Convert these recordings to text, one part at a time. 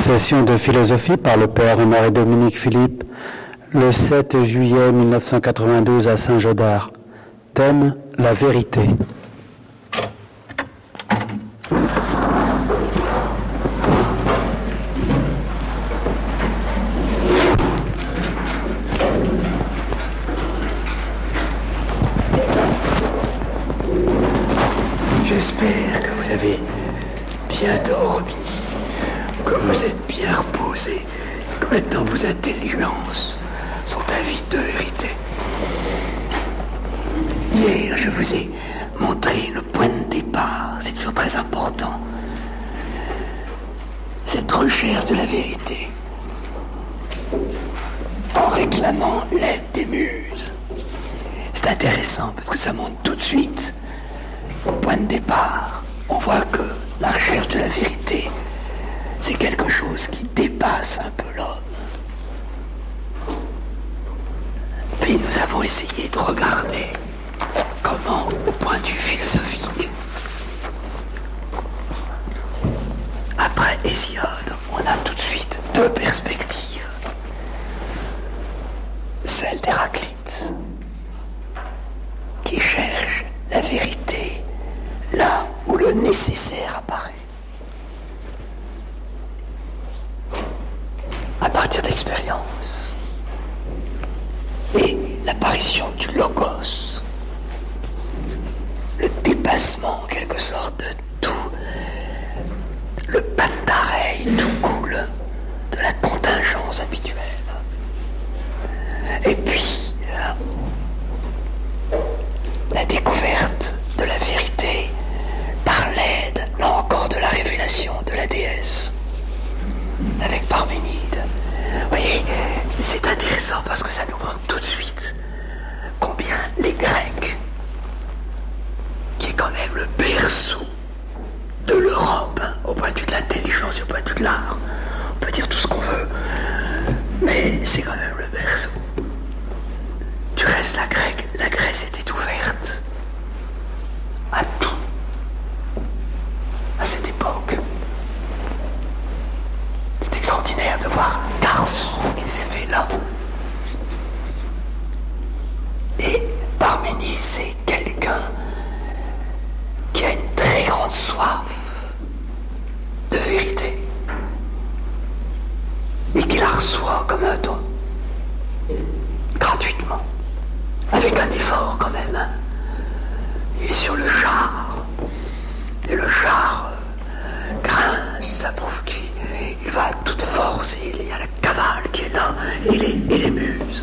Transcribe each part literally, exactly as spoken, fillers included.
Session de philosophie par le père Marie-Dominique Philippe, le sept juillet mille neuf cent quatre-vingt-douze à Saint-Gaudard. Thème, la vérité. J'espère que vous avez bien dormi, que vous êtes bien reposé, que maintenant vos intelligences sont avides de vérité. Hier, je vous ai montré le point de départ, c'est toujours très important. Cette recherche de la vérité, en réclamant l'aide des muses. C'est intéressant parce que ça montre tout de suite au point de départ. On voit que la recherche de la vérité, c'est quelque chose qui dépasse un peu l'homme. Puis nous avons essayé de regarder comment, au point de vue philosophique, après Hésiode, on a tout de suite deux perspectives. Celle d'Héraclite, qui cherche la vérité là où le nécessaire apparaît. À partir d'expérience. Et l'apparition du logos, le dépassement en quelque sorte de tout, le pantarei, tout coule de la contingence habituelle. Et puis, la découverte de la vérité par l'aide, là encore, de la révélation de la déesse, avec Parménide. Vous voyez, c'est intéressant parce que ça nous montre tout de suite combien les Grecs, qui est quand même le berceau de l'Europe, hein, au point de vue de l'intelligence et au point de vue de l'art, on peut dire tout ce qu'on veut, mais c'est quand même le berceau. Du reste, la, Grèce, la Grèce était ouverte à tout, à cette époque. C'est extraordinaire de voir Carson qui s'est fait là. Et Parménide, c'est quelqu'un qui a une très grande soif de vérité et qui la reçoit comme un don, gratuitement, avec un effort quand même. Hein. Il est sur le char, et le char euh, grince, ça prouve qu'il va à toute force, et il y a la cavale qui est là, et les, et les muses.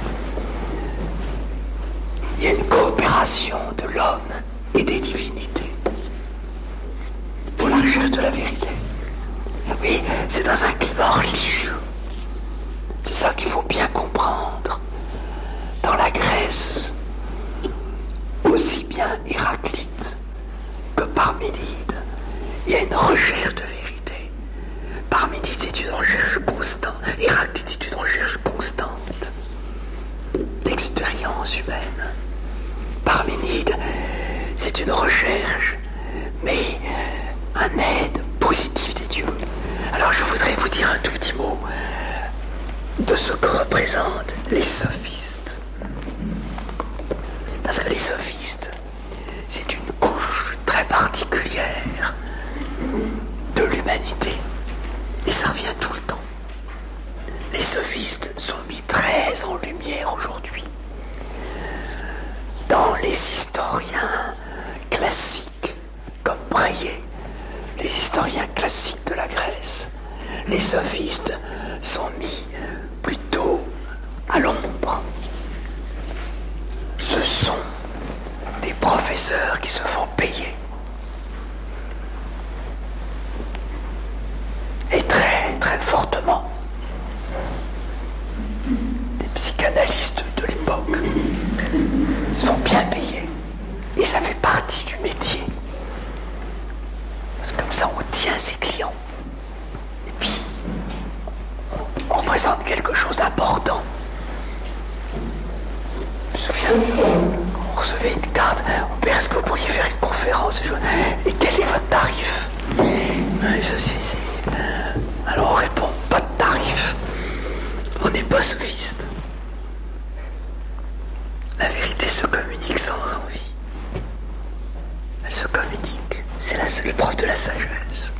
Il y a une coopération de l'homme et des divinités pour la recherche de la vérité. Oui, c'est dans un climat religieux. C'est ça qu'il faut bien comprendre. Dans la Grèce, aussi bien Héraclite que Parménide, il y a une recherche de vérité. Parménide, c'est une recherche constante. Héraclite, c'est une recherche constante. L'expérience humaine. Parménide, c'est une recherche, mais un aide positive des dieux. Alors je voudrais vous dire un tout petit mot de ce que représentent les sophistes. Parce que les sophistes, c'est une couche très particulière de l'humanité. Et ça revient tout le temps. Les sophistes sont mis très en lumière aujourd'hui. Dans les historiens classiques, comme Bréier, les historiens classiques de la Grèce, les sophistes sont mis plutôt à l'ombre. Ce sont des professeurs qui se font payer. Et très, très fortement. Des psychanalystes de l'époque se font bien payer. Et ça fait partie du métier. Parce que comme ça, on tient ses clients. Et puis, on, on représente quelque chose d'important. Je me souviens, on recevait une carte. On père, est-ce que vous pourriez faire une conférence? Et quel est votre tarif? Oui, je suis, c'est Alors on répond, pas de tarif. On n'est pas sophiste. La vérité se communique sans envie. Elle se communique. C'est la, l'épreuve de la sagesse.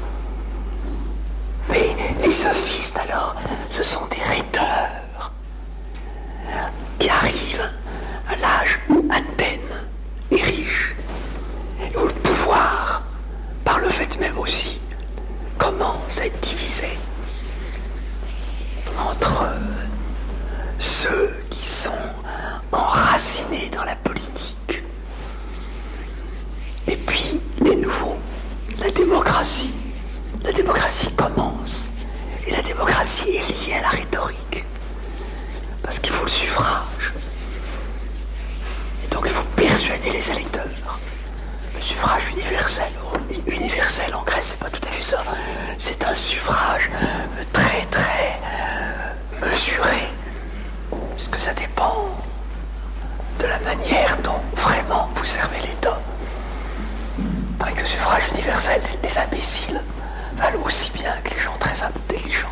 Mais les sophistes, alors, ce sont des rhéteurs qui arrivent à l'âge où Athènes est riche, et où le pouvoir, par le fait même aussi, commence à être divisé entre ceux qui sont enracinés dans la politique et puis les nouveaux, la démocratie. La démocratie commence, et la démocratie est liée à la rhétorique, parce qu'il faut le suffrage. Et donc il faut persuader les électeurs. Le suffrage universel, universel en Grèce, c'est pas tout à fait ça. C'est un suffrage très très mesuré, puisque ça dépend de la manière dont vraiment vous servez l'État. Avec le suffrage universel, les imbéciles valent aussi bien que les gens très intelligents.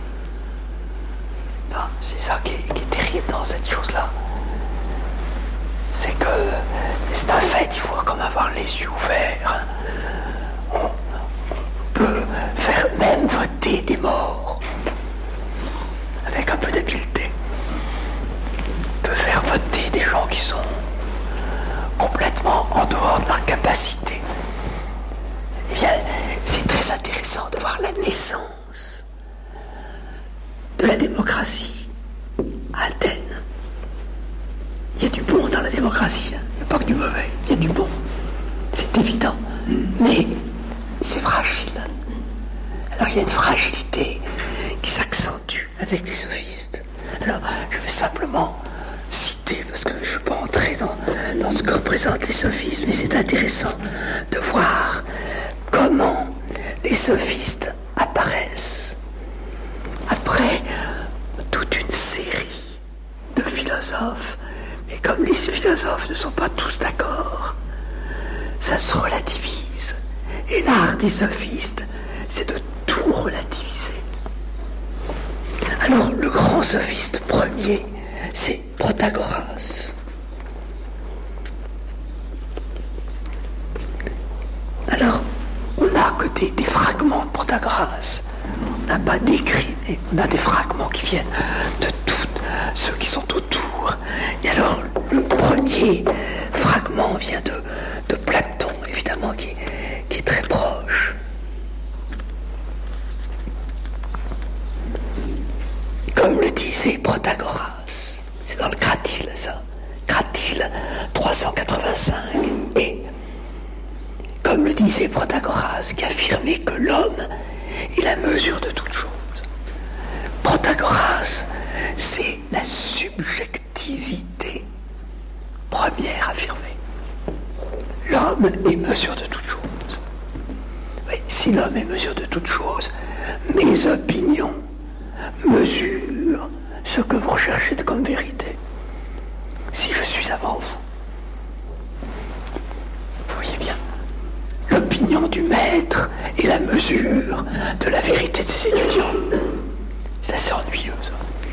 Non, c'est ça qui est, qui est terrible dans cette chose-là. C'est que c'est un fait, il faut comme avoir les yeux ouverts. On peut faire même voter des morts avec un peu d'habileté. On peut faire voter des gens qui sont complètement en dehors de leur capacité. Eh bien, c'est très intéressant de voir la naissance de la démocratie à Athènes. Il y a du bon dans la démocratie, hein. Il n'y a pas que du mauvais, il y a du bon. C'est évident. Mais c'est fragile. Alors il y a une fragilité qui s'accentue avec les sophistes. Alors je vais simplement citer, parce que je ne veux pas entrer dans, dans ce que représentent les sophistes, mais c'est intéressant de voir comment les sophistes apparaissent après toute une série de philosophes. Et comme les philosophes ne sont pas tous d'accord, ça se relativise. Et l'art des sophistes, c'est de tout relativiser. Alors, le grand sophiste premier, c'est Protagoras. Alors, on n'a que des, des fragments de Protagoras. On n'a pas d'écrit, mais on a des fragments qui viennent de tous ceux qui sont autour. Et alors, le premier fragment vient de, de Platon, évidemment, qui, qui est très proche. Comme le disait Protagoras, c'est dans le Cratyle, ça. Cratyle trois cent quatre-vingt-cinq. Et comme le disait Protagoras, qui affirmait que l'homme est la mesure de toute chose. Protagoras, c'est la subjectivité première affirmée. L'homme est mesure de toute chose. Oui, si l'homme est mesure de toute chose, mes opinions mesurent ce que vous recherchez comme vérité. Si je suis avant vous, vous voyez bien, l'opinion du maître est la mesure de la vérité de ses étudiants. C'est assez ennuyeux, ça.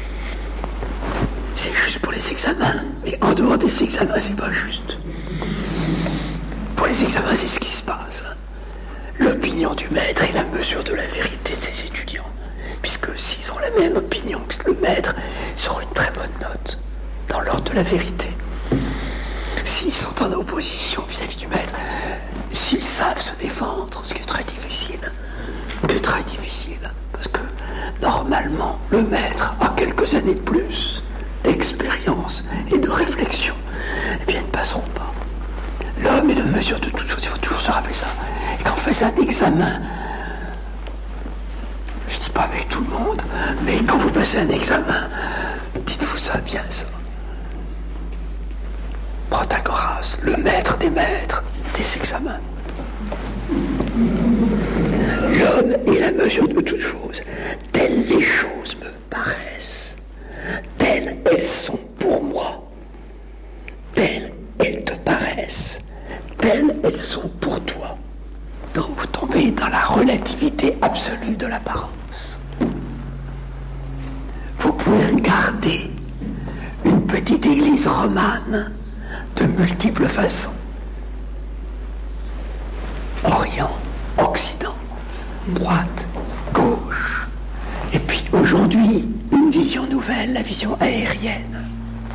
C'est juste pour les examens. Et en dehors des examens, c'est pas juste. Pour les examens, c'est ce qui se passe. L'opinion du maître est la mesure de la vérité de ses étudiants. Puisque s'ils ont la même opinion que le maître, ils auront une très bonne note dans l'ordre de la vérité. S'ils sont en opposition vis-à-vis du maître, s'ils savent se défendre, ce qui est très difficile, qui est très difficile, parce que normalement, le maître a quelques années de plus d'expérience et de réflexion, eh bien, ils ne passeront pas. L'homme est la mesure de toute chose, il faut toujours se rappeler ça. Et quand on fait un examen, je ne dis pas avec tout le monde, mais quand vous passez un examen, dites-vous ça bien, ça. Protagoras, le maître des maîtres des examens. L'homme est la mesure de toute chose. Telles les choses me paraissent, telles elles sont pour moi, telles elles te paraissent, telles elles sont pour toi. Donc vous tombez dans la relativité absolue de l'apparence. l'Église romane de multiples façons. Orient, Occident, droite, gauche. Et puis aujourd'hui, une vision nouvelle, la vision aérienne.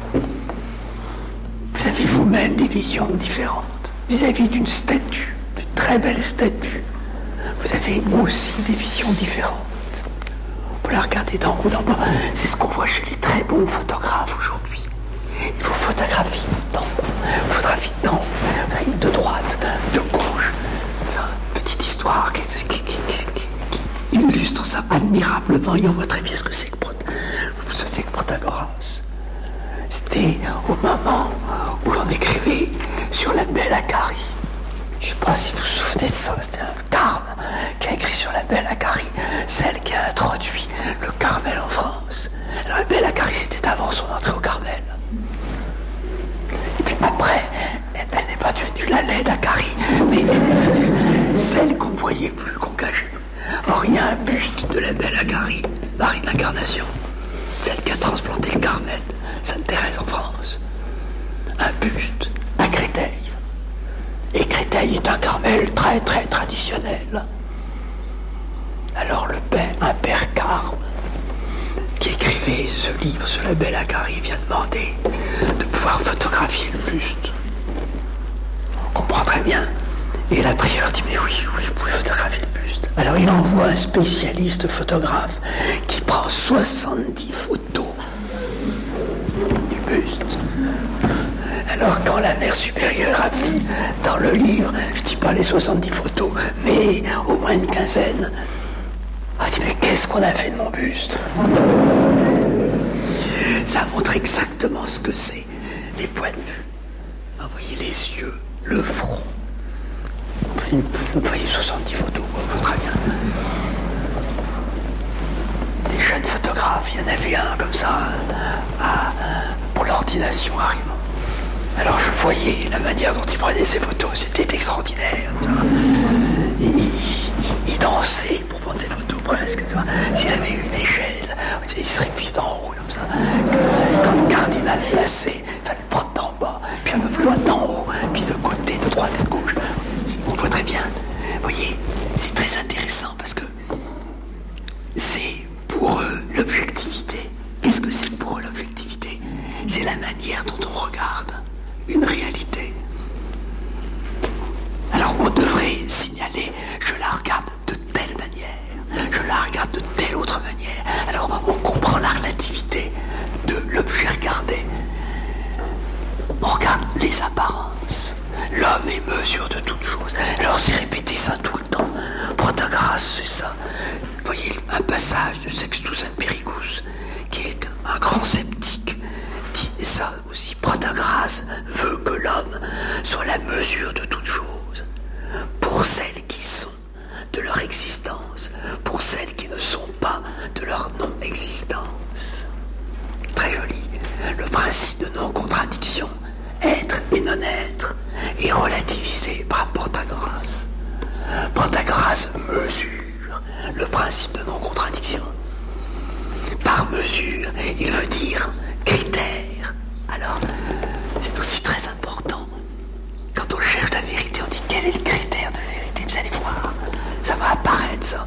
Vous avez vous-même des visions différentes vis-à-vis d'une statue, d'une très belle statue. Vous avez aussi des visions différentes. Vous la regardez d'en haut, d'en bas. C'est ce qu'on voit chez les très bons photographes aujourd'hui. Ils vous photographient d'en haut, photographient d'en haut, de droite, de gauche. Petite histoire qui, qui, qui, qui, qui illustre ça admirablement. Et on voit très bien ce que c'est que, ce c'est que Protagoras. C'était au moment où l'on écrivait sur la belle Acarie. Je ne sais pas si vous vous souvenez de ça, c'était un carme qui a écrit sur la belle Acarie, celle qui a introduit le Carmel en France. Alors la belle Acarie, c'était avant son entrée au Carmel. Et puis après, elle, elle n'est pas devenue la laide Acarie, mais elle est devenue celle qu'on ne voyait plus, qu'on cachait plus. Or, il y a un buste de la belle Acarie, Marie de l'Incarnation, celle qui a transplanté le Carmel, Sainte Thérèse en France. Un buste à Créteil. Et Créteil est un Carmel très très traditionnel. Alors le père, un père Carme, qui écrivait ce livre sur la belle Acarie, vient demander de pouvoir photographier le buste. On comprend très bien. Et la prieure dit, mais oui, oui, vous pouvez photographier le buste. Alors il envoie un spécialiste photographe qui prend soixante-dix photos du buste. Alors quand la mère supérieure a vu dans le livre, je ne dis pas les soixante-dix photos, mais au moins une quinzaine, elle a dit, mais qu'est-ce qu'on a fait de mon buste? Ça montre exactement ce que c'est, les points de vue. Vous voyez les yeux, le front. Vous voyez soixante-dix photos, quoi, très bien. Des jeunes photographes, il y en avait un comme ça, à, pour l'ordination à Rimont. Alors je voyais la manière dont il prenait ses photos, c'était extraordinaire. Il, il, il dansait pour prendre ses photos presque. S'il avait eu une échelle, il serait plus d'en haut comme ça. Quand le cardinal passait, il fallait le prendre d'en bas, puis un peu plus loin d'en haut, puis de côté, de droite et de gauche. On voit très bien. Vous voyez, c'est très intéressant parce que c'est pour eux l'objectivité. Qu'est-ce que c'est pour eux l'objectivité? C'est la manière dont on regarde une réalité. Alors on devrait signaler, je la regarde de telle manière, je la regarde de telle autre manière. Alors on comprend la relativité de l'objet regardé. On regarde les apparences. L'homme est mesure de toutes choses. Alors c'est répété ça tout le temps. Protagoras, c'est ça. Vous voyez un passage de Sextus Empiricus, qui est un grand sceptique, dit ça aussi. Protagoras veut que l'homme soit la mesure de toutes choses, pour celles qui sont de leur existence, pour celles qui ne sont pas de leur non-existence. Très joli. Le principe de non-contradiction, être et non-être, est relativisé par Protagoras. Protagoras mesure le principe de non-contradiction. Par mesure, il veut dire critère. Alors, c'est aussi très important. Quand on cherche la vérité, on dit quel est le critère de la vérité? Vous allez voir, ça va apparaître ça.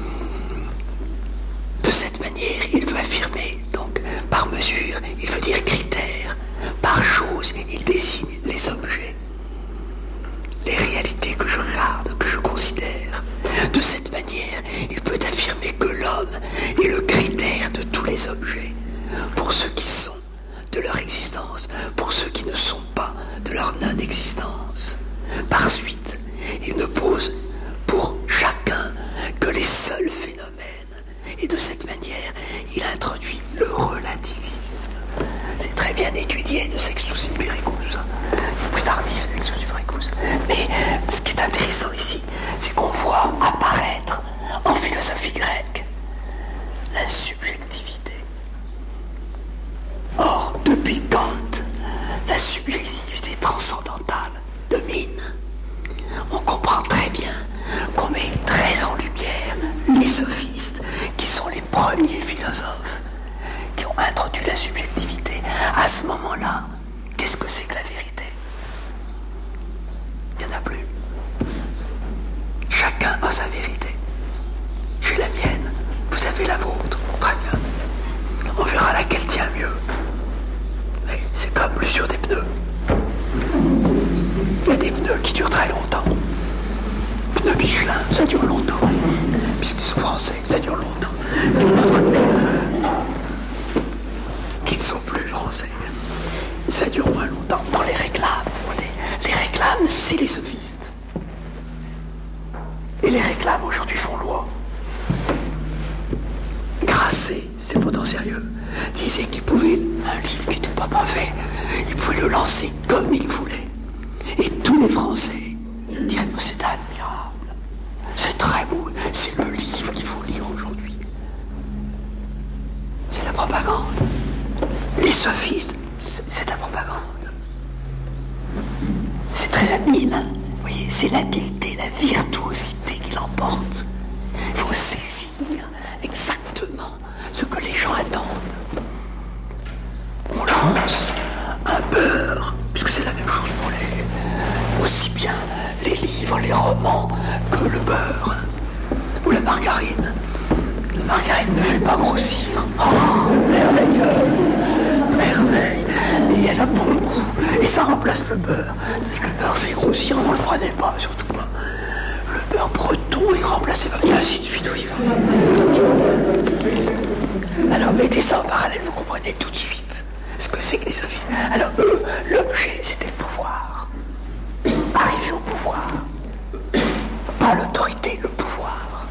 De cette manière, il veut affirmer, donc, par mesure, il veut dire critère. Par chose, il désigne les objets, les réalités que je regarde, que je considère. De cette manière, il peut affirmer que l'homme est le critère de tous les objets, pour ceux qui sont de leur existence, pour ceux qui ne sont pas de leur non-existence. Par suite, il ne pose pour chacun que les seuls phénomènes, et de cette manière, il introduit le relativisme. C'est très bien étudié de Sextus Empiricus. C'est plus tardif, Sextus Empiricus. Mais ce qui est intéressant ici, c'est qu'on voit apparaître en philosophie grecque la subjectivité. Or, depuis Kant, la subjectivité transcendantale domine. On comprend très bien qu'on met très en lumière les sophistes, qui sont les premiers philosophes qui ont introduit la subjectivité. À ce moment-là, grasser les sophistes. Et les réclames aujourd'hui font loi. Grasser, c'est pourtant sérieux. Disait qu'il pouvait, un livre qui n'était pas mauvais, il pouvait le lancer comme il voulait. Et tous les Français diraient, oh, c'est admirable, c'est très beau, c'est le livre qu'il faut lire aujourd'hui. C'est la propagande. Les sophistes, c'est la propagande. C'est très habile, hein. Vous voyez, c'est l'habileté, la virtuosité qui l'emporte. Il faut saisir exactement ce que les gens attendent. On lance un beurre, puisque c'est la même chose pour les... aussi bien les livres, les romans, que le beurre, ou la margarine. La margarine ne fait pas grossir. Oh, merveilleux, merveille. Et elle a bon goût, et ça remplace le beurre. Dès que le beurre fait grossir, on ne le prenait pas, surtout pas. Le beurre breton est remplacé par... Et ainsi de suite, oui. Alors mettez ça en parallèle, vous comprenez tout de suite ce que c'est que les sophistes. Alors eux, l'objet, c'était le pouvoir. Arriver au pouvoir. Pas l'autorité, le pouvoir.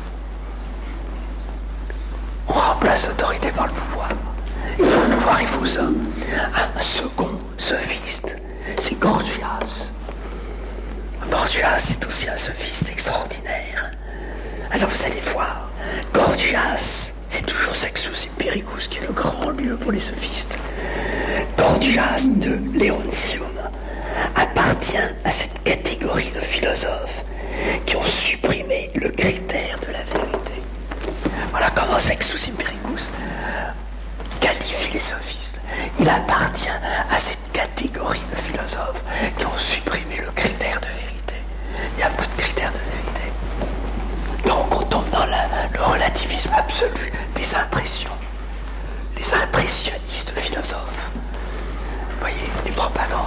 On remplace l'autorité par le pouvoir. Et pour le pouvoir, il faut ça. Un second sophiste, c'est Gorgias. Gorgias, c'est aussi un sophiste extraordinaire. Alors vous allez voir, Gorgias, c'est toujours Sextus Empiricus qui est le grand lieu pour les sophistes. Gorgias de Leontium appartient à cette catégorie de philosophes qui ont supprimé le critère de la vérité. Voilà comment Sextus Empiricus qualifie les sophistes. Il appartient à cette catégorie de philosophes qui ont supprimé le critère de vérité. Il n'y a plus de critère de vérité. Donc on tombe dans la, le relativisme absolu des impressions. Les impressionnistes philosophes. Vous voyez, les propagandes.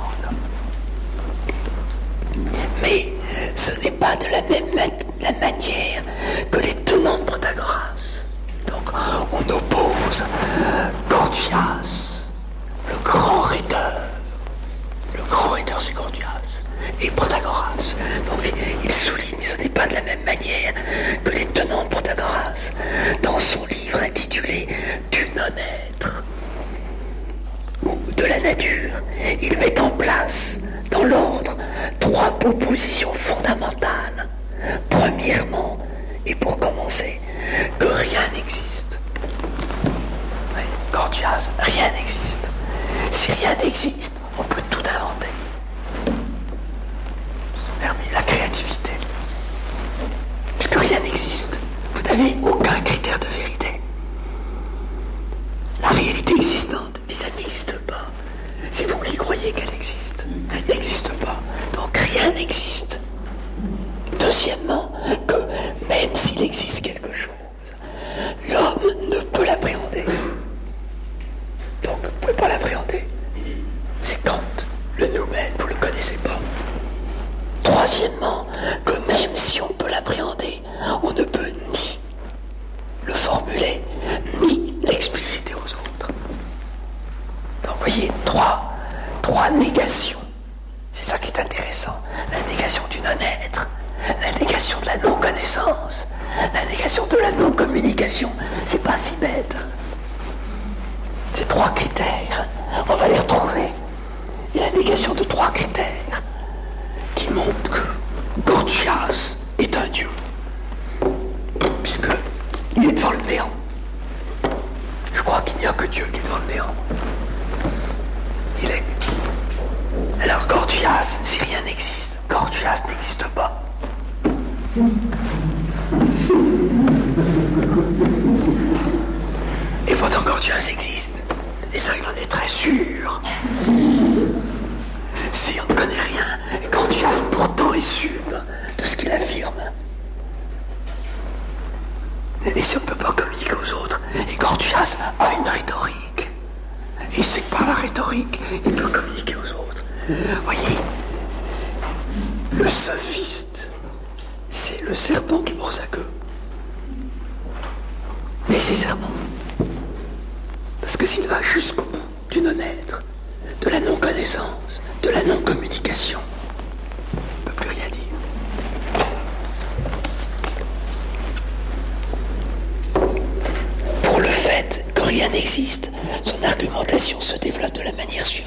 Mais ce n'est pas de la même ma- la manière que les tenants de Protagoras. Donc on oppose Gorgias, le grand rhéteur. Le grand rhéteur c'est Gorgias. Et Protagoras. Donc il souligne, ce n'est pas de la même manière que les tenants de Protagoras. Dans son livre intitulé Du non-être ou de la nature, il met en place, dans l'ordre, trois propositions fondamentales. Premièrement, et pour commencer, que rien n'existe. Oui, Gorgias, rien n'existe. Si rien n'existe, on peut tout inventer. La créativité. Puisque rien n'existe. Vous n'avez aucun critère de vérité. La réalité existante, mais ça n'existe pas. Si vous y croyez qu'elle existe, elle n'existe pas. Donc rien n'existe. Deuxièmement, que même s'il existe quelque chose, l'homme ne peut l'appréhender. Donc vous ne pouvez pas l'appréhender. C'est Kant, le noumen, vous ne le connaissez pas. Troisièmement, que même si on peut l'appréhender, on ne peut ni le formuler, ni l'expliciter aux autres. Donc vous voyez, trois, trois négations. C'est ça qui est intéressant. La négation du non-être, la négation de la non-connaissance, la négation de la non-communication. C'est pas si bête. Ces trois critères, on va les retrouver. Il y a la négation de trois critères qui montre que Gorgias est un dieu, puisque il est devant le néant. Je crois qu'il n'y a que Dieu qui est devant le néant. Il est. Alors Gorgias, si rien n'existe, Gorgias n'existe pas. Et pourtant Gorgias existe. Et ça, il en est très sûr. Si on ne connaît rien, Gorgias pourtant est sûr de ce qu'il affirme. Et si on ne peut pas communiquer aux autres, et Gorgias a une rhétorique. Et c'est que par la rhétorique, il peut communiquer aux autres. Voyez, le sophiste, c'est le serpent qui mord sa queue. Nécessairement. Parce que s'il va jusqu'au bout du non-être, de la non-connaissance, de la non-communication, il ne peut plus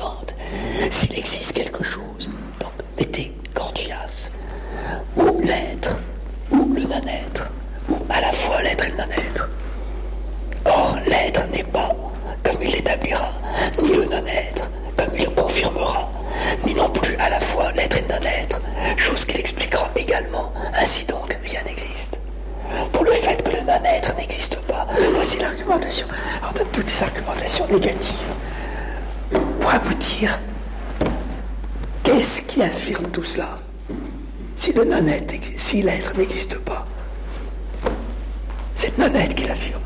suivante. S'il existe quelque chose, donc mettez Gorgias, ou l'être, ou le non-être, ou à la fois l'être et le non-être. Or, l'être n'est pas, comme il l'établira, ni le non-être, comme il le confirmera, ni non plus à la fois l'être et le non-être, chose qu'il expliquera également. Ainsi donc, rien n'existe. Pour le fait que le non-être n'existe pas, voici l'argumentation. Alors, de toutes ces argumentations négatives, pour aboutir, qu'est-ce qui affirme tout cela? Si le non-être, si l'être n'existe pas, c'est le non-être qui l'affirme.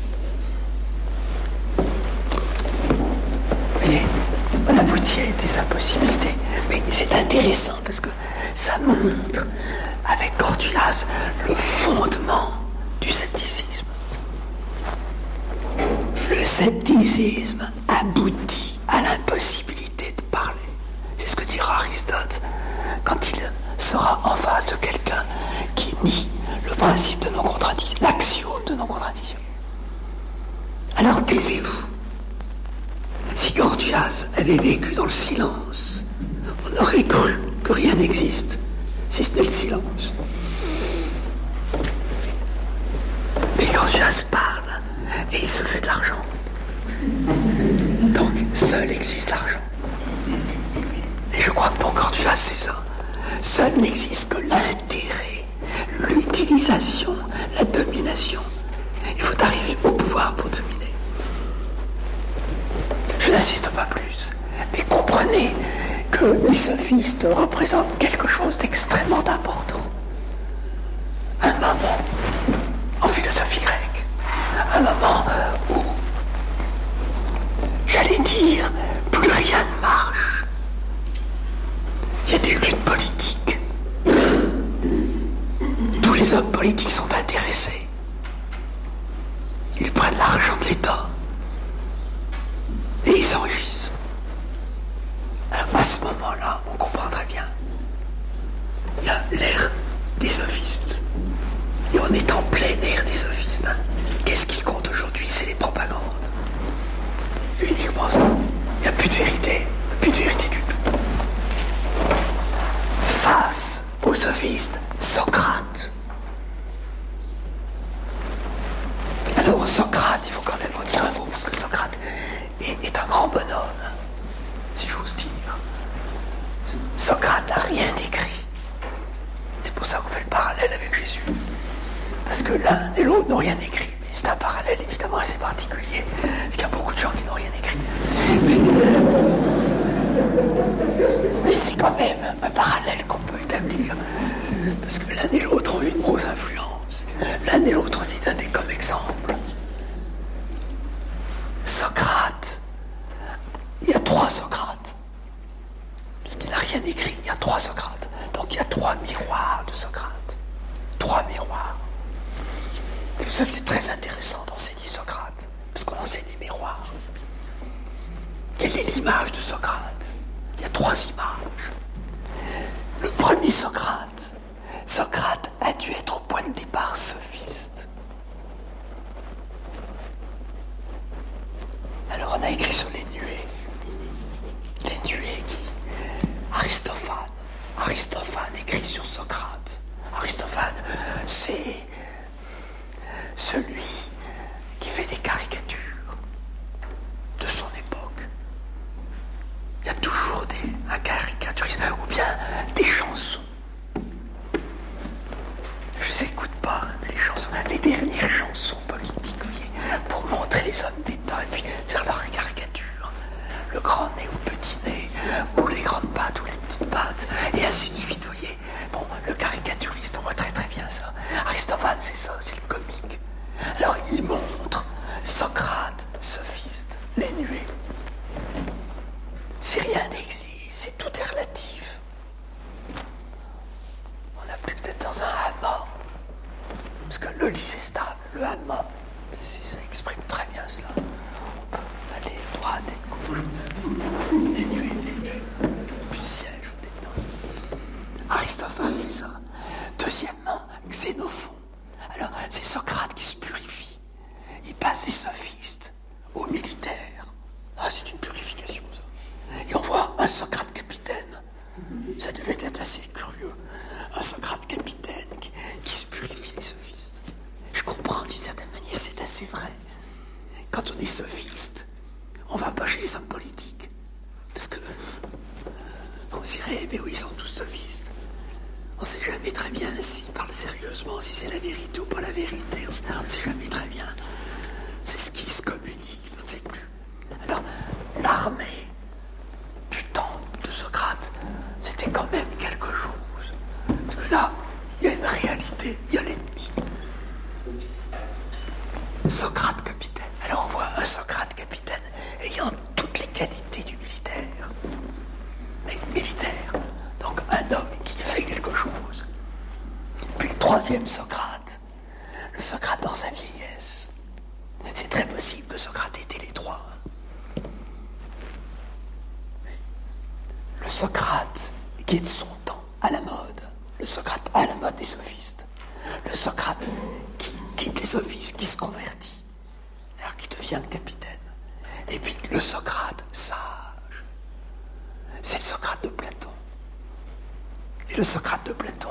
Vous voyez, on aboutit à des impossibilités. Mais c'est intéressant parce que ça montre, avec Gorgias, le fondement du scepticisme. Le scepticisme aboutit à l'impossibilité de parler. C'est ce que dira Aristote quand il sera en face de quelqu'un qui nie le principe de non-contradiction, l'axiome de non-contradiction. Alors taisez-vous. Si Gorgias avait vécu dans le silence, on aurait cru que rien n'existe, si ce n'est le silence. Mais Gorgias parle et il se fait de l'argent. Donc, seul existe l'argent. Et je crois que pour Gorgias, c'est ça. Seul n'existe que l'intérêt, l'utilisation, la domination. Il faut arriver au pouvoir pour dominer. Je n'insiste pas plus, mais comprenez que les sophistes représentent quelque chose d'extrêmement important. Un moment, en philosophie grecque, un moment où, j'allais dire, plus rien ne marche. Il y a des luttes politiques. Tous les hommes politiques sont intéressés. Ils prennent l'argent de l'État. Et ils s'enrichissent. Alors à ce moment-là, on comprend très bien. Il y a l'ère des sophistes. Et on est en pleine ère des sophistes. Hein. Qu'est-ce qui compte aujourd'hui? C'est les propagandes. Uniquement ça. Il n'y a plus de vérité. Plus de vérité du tout. Face aux sophistes, Socrate. Alors Socrate, il faut quand même en dire un mot, parce que Socrate est un grand bonhomme, si j'ose dire. Socrate n'a rien écrit. C'est pour ça qu'on fait le parallèle avec Jésus. Parce que l'un et l'autre n'ont rien écrit. Mais c'est un parallèle évidemment assez particulier. Parce qu'il y a beaucoup de gens qui n'ont rien écrit. Mais, mais c'est quand même un parallèle qu'on peut établir. Parce que l'un et l'autre ont eu une grosse influence. L'un et l'autre aussi donné comme exemple. Socrate, il y a trois Socrates. Parce qu'il n'a rien écrit, il y a trois Socrates. Donc il y a trois miroirs de Socrate. Trois miroirs. C'est pour ça que c'est très intéressant d'enseigner Socrate. Parce qu'on enseigne les miroirs. Quelle est l'image de Socrate? Il y a trois images. Le premier Socrate, Socrate a dû être au point de départ sophiste. Alors on a écrit sur les nuées. Les nuées qui... Aristophane. Aristophane écrit sur Socrate. Aristophane, c'est celui qui fait des caricatures de son époque. Il y a toujours des, un caricaturiste, ou bien des chansons. Je ne les écoute pas, les chansons, les dernières chansons politiques, vous voyez, pour montrer les hommes d'État et puis faire leur caricature. Le grand nez ou le petit nez, ou les grandes pattes ou les petites pattes, et ainsi de suite, vous voyez. Bon, le caricaturiste, on voit très très bien ça. Aristophane, c'est ça, c'est le comique. Alors, il montre Socrate, sophiste, les nuées. Si rien n'existe, c'est tout est relatif. On n'a plus que d'être dans un hammam. Parce que le lit c'est stable, le hammam, ça exprime très bien cela. On peut aller droite et gauche. Les nuées, les nuées. Puis siège maintenant. Aristophane fait ça. Deuxièmement, Xénophon. Alors, c'est Socrate qui se purifie. Il passe des sophistes aux militaires. Ah, c'est une purification, ça. Et on un Socrate capitaine. Ça devait être assez curieux. Un Socrate capitaine qui, qui se purifie des sophistes. Je comprends d'une certaine manière, c'est assez vrai. Quand on est sophiste, on va pas chez les hommes politiques. Parce que on dirait, mais oui, ils sont tous sophistes. On ne sait jamais très bien s'ils parlent sérieusement, si c'est la vérité ou pas la vérité. On ne sait jamais très bien. C'est ce qui se communique, on ne sait plus. Alors, l'armée du temps de Socrate, c'était quand même quelque chose. Parce que là, il y a une réalité, il y a l'ennemi. Socrate capitaine. Alors on voit un Socrate capitaine ayant toutes les qualités du militaire. Mais militaire. Donc un homme qui fait quelque chose. Puis le troisième Socrate. Le Socrate dans sa vieillesse. C'est très possible que Socrate était les trois. Le Socrate qui est de son temps, à la mode. Le Socrate à la mode des sophistes. Le Socrate qui quitte les sophistes, qui se convertit. Alors qui devient le capitaine. Et puis le Socrate sage. C'est le Socrate de Platon. Et le Socrate de Platon,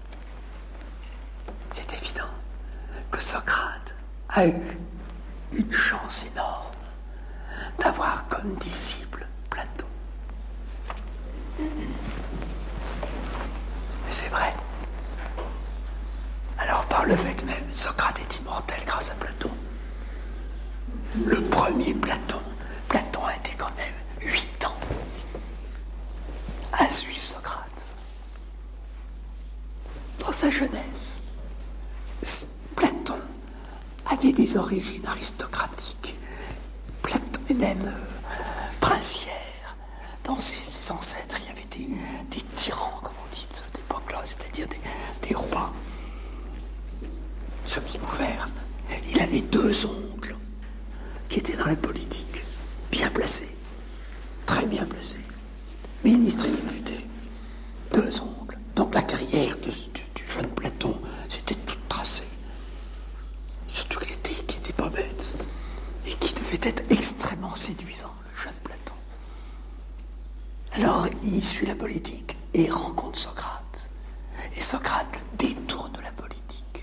c'est évident que Socrate a eu une chance énorme d'avoir comme disciple Platon. Mais c'est vrai. Alors par le fait même, Socrate est immortel grâce à Platon. Le premier Platon, Platon a été quand même huit ans à suivre Socrate. Dans sa jeunesse, Platon avait des origines aristocratiques. Platon est même euh, princière. Dans ses, ses ancêtres, il y avait des, des tyrans, comme on dit de cette époque-là, c'est-à-dire des, des rois. Ceux qui gouvernent. Il avait deux oncles qui étaient dans la politique, bien placés, très bien placés, ministres et députés. Deux oncles. Donc la carrière de, du, du jeune Platon, c'était toute tracée. Surtout qu'il était, qu'il était pas bête et qui devait être extrêmement séduisant, le jeune Platon. Alors il suit la politique et il rencontre Socrate. Et Socrate le détourne de la politique.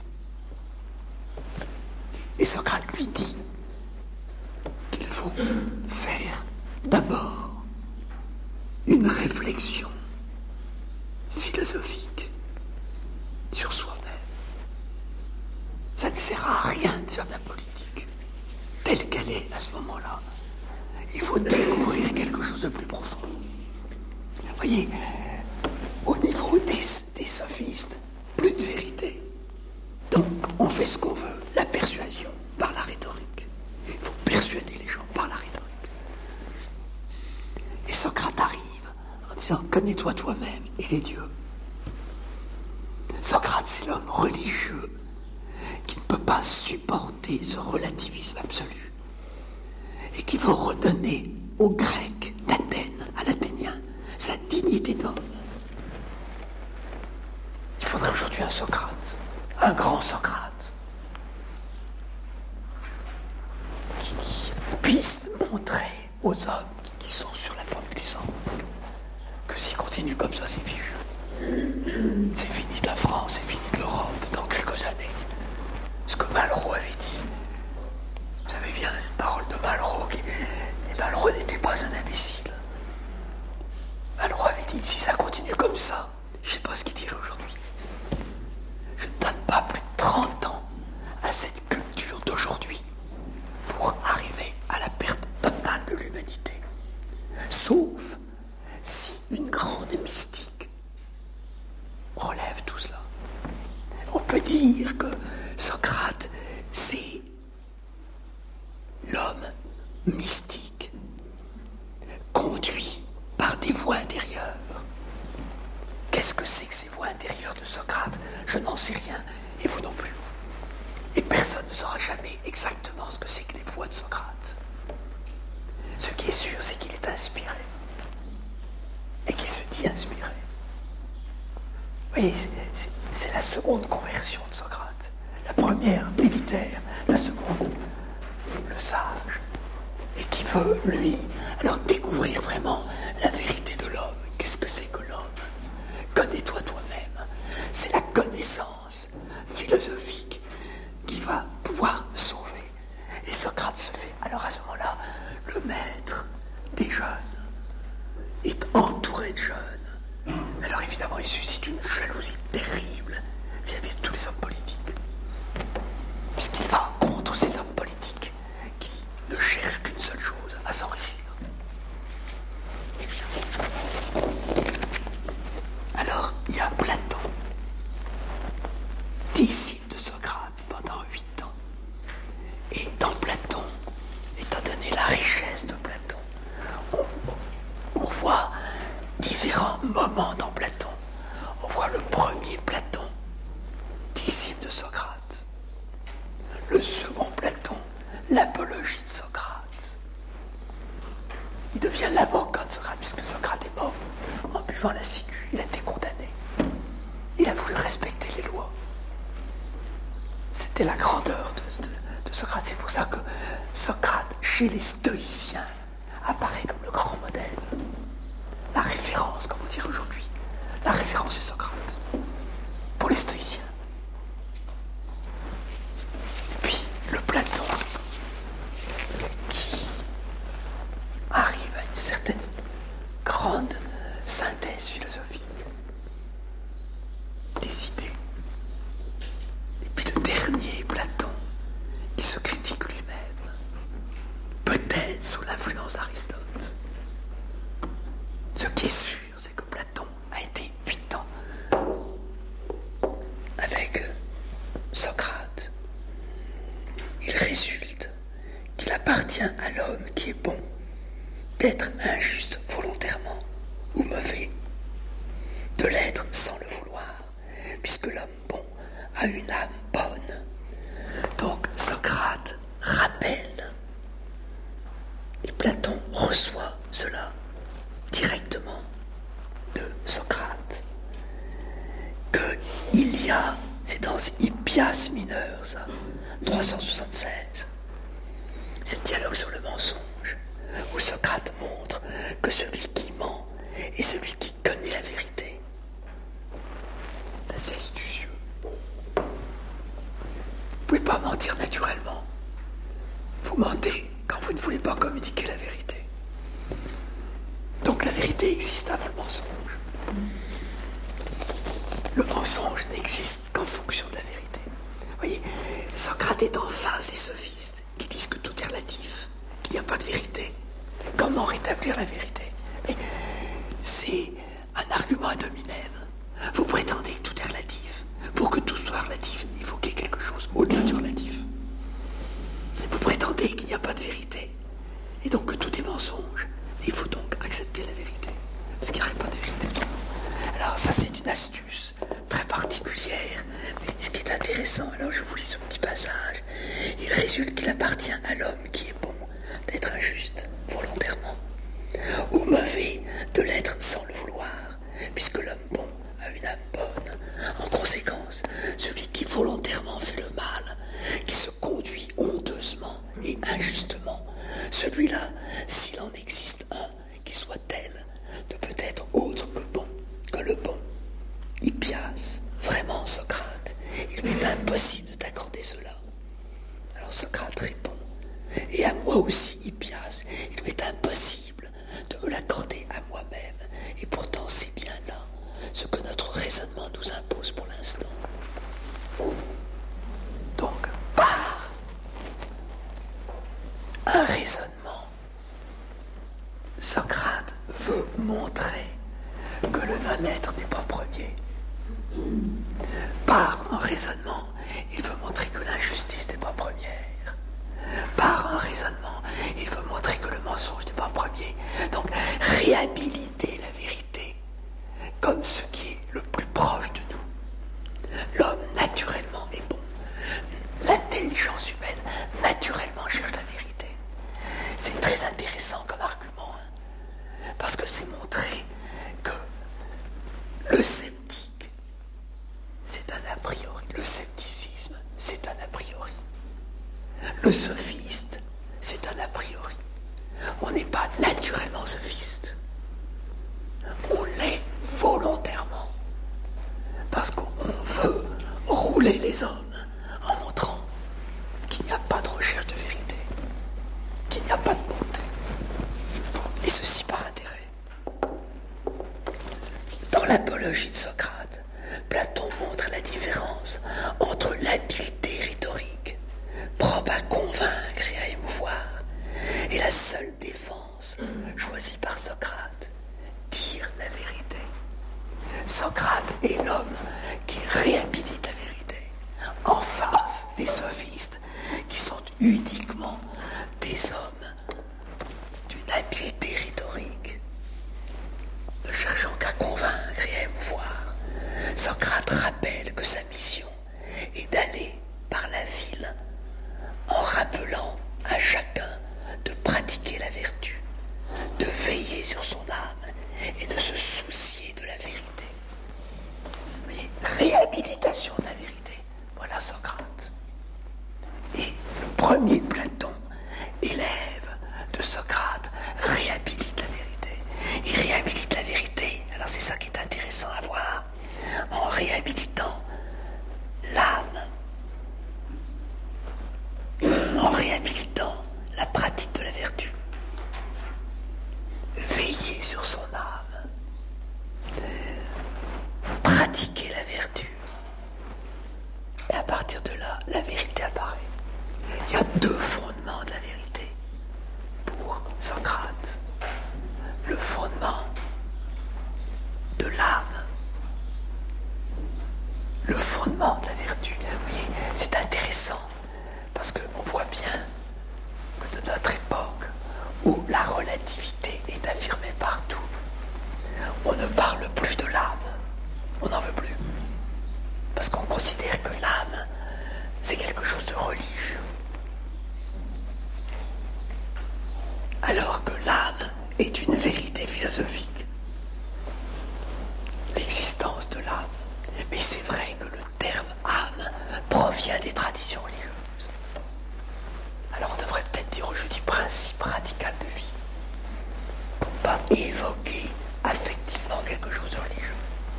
Et Socrate lui dit qu'il faut faire d'abord une réflexion philosophique sur soi-même. Ça ne sert à rien de faire de la politique telle qu'elle est à ce moment-là. Il faut découvrir quelque chose de plus profond. Vous voyez, au niveau des, des sophistes, plus de vérité. Donc, on fait ce qu'on veut. La persuasion par la rhétorique. Il faut persuader les gens par la rhétorique. Et Socrate arrive en disant, connais-toi toi-même et les dieux. Socrate, c'est l'homme religieux qui ne peut pas supporter ce relativisme absolu et qui veut redonner aux Grecs d'Athènes, à l'Athénien, sa dignité d'homme. Il faudrait aujourd'hui un Socrate, un grand Socrate, qui, qui puisse montrer aux hommes qui sont sur la pente glissante que s'ils continuent comme ça, c'est fichu. C'est fini de la France, c'est fini de l'Europe dans quelques années. Ce que Malraux avait dit. Vous savez bien cette parole de Malraux qui... Et Malraux n'était pas un imbécile. Malraux avait dit, si ça continue comme ça, je ne sais pas ce qu'il dirait aujourd'hui. Je ne donne pas plus de trente ans à cette culture d'aujourd'hui pour arriver à la perte totale de l'humanité. Sauf si une grande mystique relève tout cela. On peut dire que Socrate, c'est l'homme mystique, conduit par des voies intérieures. Qu'est-ce que c'est que ces voies intérieures de Socrate? Je n'en sais rien, et vous non plus. Et personne ne saura jamais exactement ce que c'est que les voies de Socrate. Ce qui est sûr, c'est qu'il est inspiré. Et qu'il se dit inspiré. Vous voyez, c'est, c'est la seconde conversion de Socrate. La première, militaire. La seconde, le sage. Et qui veut, lui, alors découvrir vraiment la vérité de pourrait être jeune. Alors évidemment, il suscite une jalousie terrible vis-à-vis de tous les hommes politiques. Puisqu'il va contre ces hommes politiques qui ne cherchent qu'une seule chose, à s'enrichir. Alors, il y a Platon, disciple de Socrate pendant huit ans. Et dans Platon, étant donné la richesse de Platon, on, on voit différents moments dans Platon. On voit le premier Platon, disciple de Socrate. Le second Platon, l'apologie de Socrate. Il devient l'avocat de Socrate, puisque Socrate est mort en buvant la ciguë. Il a été condamné. Il a voulu respecter les lois. C'était la grandeur de, de, de Socrate. C'est pour ça que Socrate, chez les stoïciens, apparaît comme le grand modèle. La référence, comme on dirait aujourd'hui. La référence est Socrate. Pour les stoïciens. Et puis, le Platon, qui arrive à une certaine grande synthèse philosophique. Les idées. Et puis le dernier, Platon, qui se critique lui-même, peut-être sous l'influence d'Aristote. Ce qui est sûr, c'est que Platon a été huit ans avec Socrate. Il résulte qu'il appartient à l'homme qui est bon d'être injuste volontairement ou mauvais, de l'être sans le vouloir, puisque l'homme bon a une âme bonne. Donc Socrate rappelle, et Platon reçoit cela directement de Socrate, qu'il y a, c'est dans Hippias mineur, ça, trois cent soixante-seize, c'est le dialogue sur le mensonge, où Socrate montre que celui qui ment est celui qui connaît la vérité. C'est assez astucieux. Vous ne pouvez pas mentir naturellement. Vous mentez quand vous ne voulez pas communiquer la vérité. Donc la vérité existe avant le mensonge. Le mensonge n'existe qu'en fonction de la vérité. Vous voyez, Socrate est en face des sophistes qui disent que tout est relatif, qu'il n'y a pas de vérité. Comment rétablir la vérité? Mais c'est un argument ad hominem. Vous prétendez que tout est relatif. Pour que tout soit relatif, il faut qu'il y ait quelque chose au-delà du relatif. Vous prétendez qu'il n'y a pas de vérité. Et donc que tout est mensonge. Il faut donc accepter la vérité. Parce qu'il n'y aurait pas de vérité. Alors ça, c'est une astuce très particulière. Mais ce qui est intéressant, alors je vous lis ce petit passage. Il résulte qu'il appartient à l'homme qui est bon d'être injuste volontairement, ou mauvais de l'être sans le vouloir, puisque l'homme bon a une âme bonne. En conséquence, celui qui volontairement fait le mal, qui se conduit honteusement et injustement, celui-là, s'il en existe un qui soit tel, ne peut être autre que bon, que le bon. Hippias, vraiment Socrate, il m'est impossible de t'accorder cela. Alors Socrate répond, et à moi aussi, Hippias, il m'est impossible de me l'accorder à moi-même, et pourtant c'est bien là ce que notre raisonnement nous impose pour l'instant. Donc, par un raisonnement, Socrate veut montrer que le non-être n'est pas premier. Par un raisonnement, il veut montrer que l'injustice n'est pas première. Par un raisonnement, il veut montrer que le mensonge n'est pas premier. Donc, réhabiliter la vérité comme ce qui est le plus proche de nous. L'homme, naturellement, est bon. L'intelligence humaine, naturellement, cherche la vérité. C'est très intéressant comme argument, hein, parce que c'est montrer que le sceptique, c'est un a priori. Le scepticisme, l'apologie de Socrate, Platon montre la différence entre l'habileté rhétorique, propre à convaincre et à émouvoir, et la seule défense choisie par Socrate, dire la vérité. Socrate est l'homme qui réhabilite la vérité, en face des sophistes qui sont uniquement des hommes d'une habileté rhétorique, ne cherchant qu'à convaincre et à émouvoir. Socrate rappelle que sa mission est d'aller par la ville en rappelant à chacun de pratiquer la vertu, de veiller sur son âme et de se soucier de la vérité. Mais réhabilitation de la vérité, voilà Socrate. Et le premier Platon, élève de Socrate, réhabilite la vérité. Il réhabilite la vérité, alors c'est ça qui est intéressant à voir, en réhabilitant l'âme, en réhabilitant la pratique de la vertu. Veiller sur son âme, pratiquer la vertu. Et à partir de là, la vérité apparaît. Il y a deux fondements de la vérité pour Socrate. Le fondement de l'âme, le fondement de la vertu. Vous voyez, c'est intéressant parce qu'on voit bien que de notre époque où la relativité est affirmée partout, on ne parle plus de l'âme, on n'en veut plus. Parce qu'on considère que l'âme, c'est quelque chose de religieux. Alors que l'âme est une vérité philosophique. L'existence de l'âme. Mais c'est vrai que le terme âme provient des traditions religieuses. Alors on devrait peut-être dire aujourd'hui principe radical de vie. Pour ne pas évoquer affectivement quelque chose de religieux.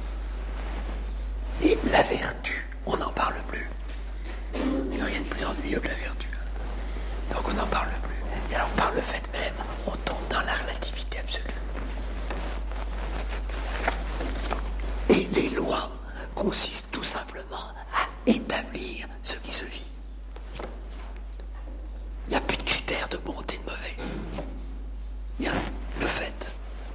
Et la vertu, on n'en parle plus. Il n'y a rien de plus ennuyeux que la vertu. Donc on n'en parle plus. Et alors par le fait même, on tombe dans la relativité absolue. Et les lois consistent tout simplement à établir ce qui se vit. Il n'y a plus de critères de bon et de mauvais. Il y a le fait.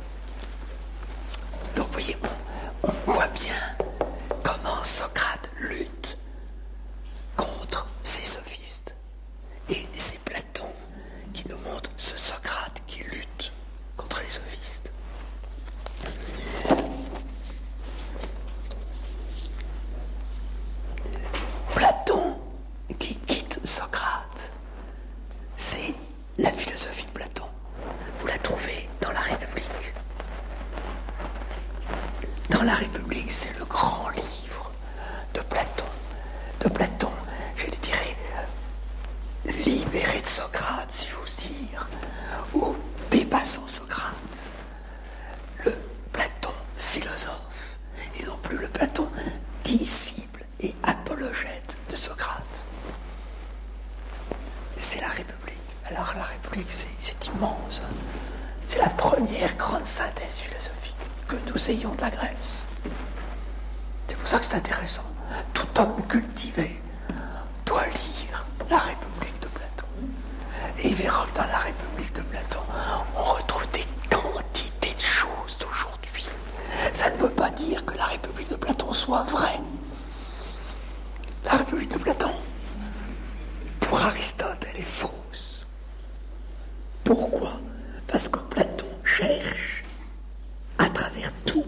Donc vous voyez, on, on voit bien comment Socrate lutte contre ces sophistes. Et c'est Platon qui nous montre ce Socrate qui lutte contre les sophistes. Platon qui quitte Socrate, c'est la philosophie de Platon. Vous la trouvez dans la République. Dans la République, c'est le grand livre de Platon. De Platon, je le dirais, libéré de Socrate, si j'ose dire, ou dépassant Socrate. Le Platon philosophe, et non plus le Platon disciple et apologète de Socrate. C'est la République. Alors la République, c'est, c'est immense. C'est la première grande synthèse philosophique que nous ayons de la Grèce. C'est pour ça que c'est intéressant. Tout homme cultivé doit lire la République de Platon. Et il verra que dans la République de Platon, on retrouve des quantités de choses d'aujourd'hui. Ça ne veut pas dire que la République de Platon soit vraie. La République de Platon, pour Aristote, elle est fausse. Pourquoi ? Parce que Platon cherche, à travers tout,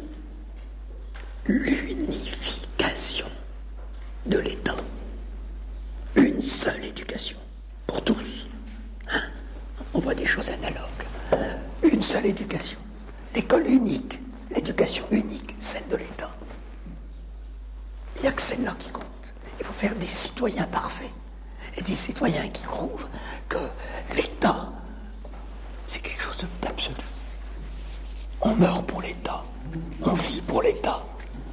l'unification de l'État. Une seule éducation, pour tous. Hein ? On voit des choses analogues. Une seule éducation. L'école unique, l'éducation unique, celle de l'État. Il n'y a que celle-là qui compte. Il faut faire des citoyens parfaits. Et des citoyens qui prouvent que l'État, c'est quelque chose d'absolu. On meurt pour l'État. On vit pour l'État.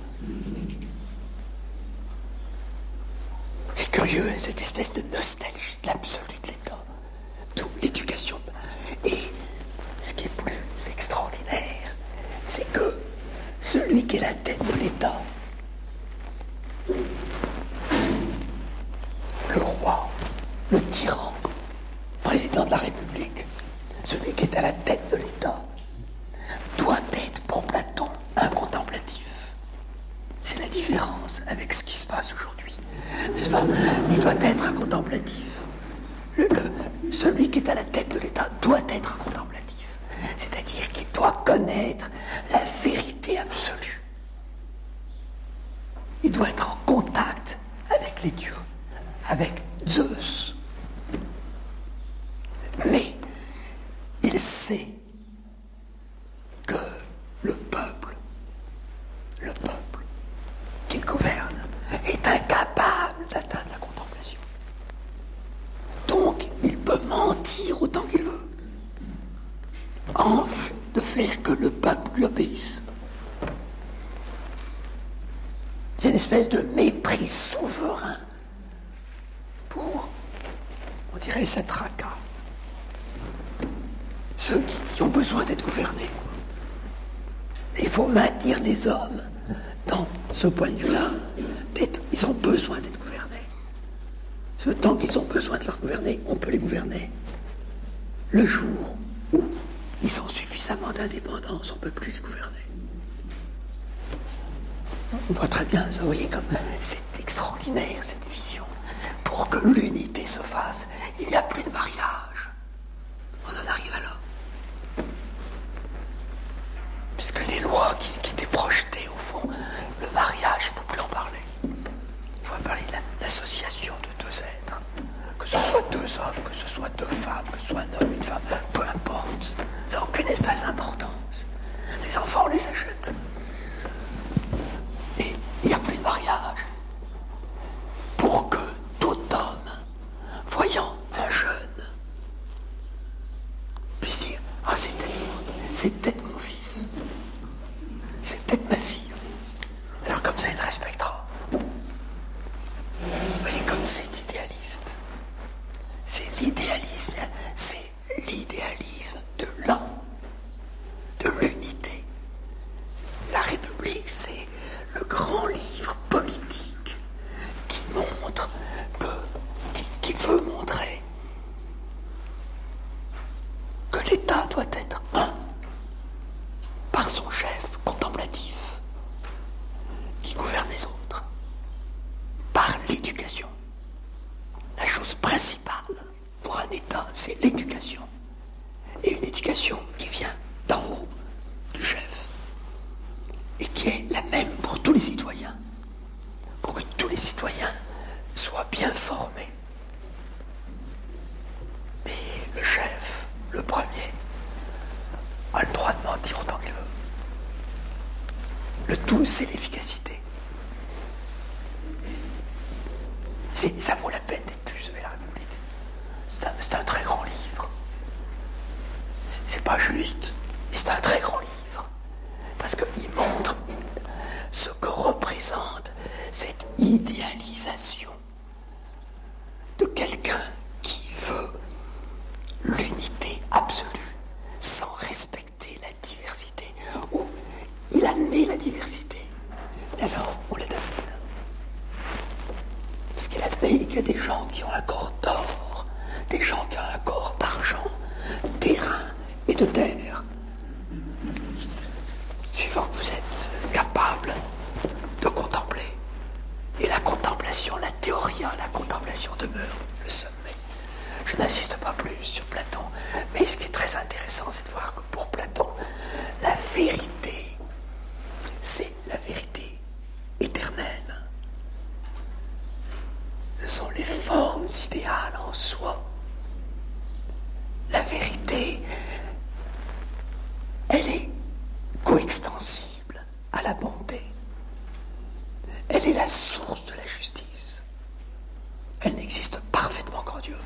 C'est curieux, hein, cette espèce de nostalgie de l'absolu de l'État. D'où l'éducation. Et ce qui est plus extraordinaire, c'est que celui celui qui est la tête de l'État, le roi, le tyran, président de la République, celui qui est à la tête de l'État, doit être pour Platon un contemplatif. C'est la différence avec ce qui se passe aujourd'hui. N'est-ce pas? Il doit être un contemplatif. Le, le, celui qui est à la tête de l'État doit être un contemplatif. C'est-à-dire qu'il doit connaître la vérité absolue. Il doit être en contact avec les dieux, avec Zeus. Mais il sait que le peuple, le peuple qu'il gouverne, est incapable d'atteindre la contemplation. Donc, il peut mentir autant qu'il veut, en vue de faire que le peuple lui obéisse. C'est une espèce de mépris souverain pour, on dirait, cette raca. Ceux qui, qui ont besoin d'être gouvernés. Il faut maintenir les hommes dans ce point de vue-là. Ils ont besoin d'être gouvernés. Ce temps qu'ils ont besoin de leur gouverner, on peut les gouverner. Le jour où ils ont suffisamment d'indépendance, on ne peut plus les gouverner. On voit très bien ça, vous voyez, comme c'est extraordinaire cette vision. Pour que l'unité se fasse, il n'y a plus de mariage. On en arrive à là. Puisque les lois qui, qui étaient projetées, au fond, le mariage, il ne faut plus en parler. Il faut parler de l'association de deux êtres. Que ce soit deux hommes, que ce soit deux femmes, que ce soit un homme, une femme, peu importe. Ça n'a aucune espèce d'importance. Les enfants, on les achète. Et il n'y a plus de mariage. Pour que tout homme, voyant un jeune, puisse dire, ah c'est peut-être moi, c'est peut-être mon fils, c'est peut-être ma fille. Alors comme ça, il le respectera. Vous voyez, comme c'est idéaliste. C'est l'idéalisme, c'est l'idéalisme de l'un, de l'unité. La République, c'est le grand livre politique qui montre, que, qui, qui veut montrer que l'État doit être un par son chef contemplatif qui gouverne les autres, par l'éducation. La chose principale pour un État, c'est l'éducation. Et une éducation qui vient d'en haut, du chef, et qui est la même pour tous les citoyens, pour que tous les citoyens soient bien formés. Mais le chef, le premier, a le droit de mentir autant qu'il veut. Le tout, c'est l'efficacité. C'est, ça vaut la peine d'être plus avec la République. C'est un, c'est un très grand livre. C'est, c'est pas juste, mais c'est un très grand livre. Parce qu'il montre ce que représente cette idéalisation de quelqu'un qui veut l'unité absolue sans respecter la diversité. Ou il admet la diversité, mais alors on la domine. Parce qu'il admet qu'il y a des gens qui ont un corps d'or, des gens qui ont un corps d'argent, d'airain et de terre. Suivant que vous êtes capable de contempler. Et la contemplation, la théorie, la contemplation demeure le sommet. Je n'insiste pas plus sur Platon, mais ce qui est très intéressant, c'est de voir que pour Platon, la vérité, c'est la vérité éternelle. Ce sont les formes idéales en soi. La vérité, elle est coextensible à la bonté. Elle est la source de la justice. Elle n'existe parfaitement qu'en Dieu.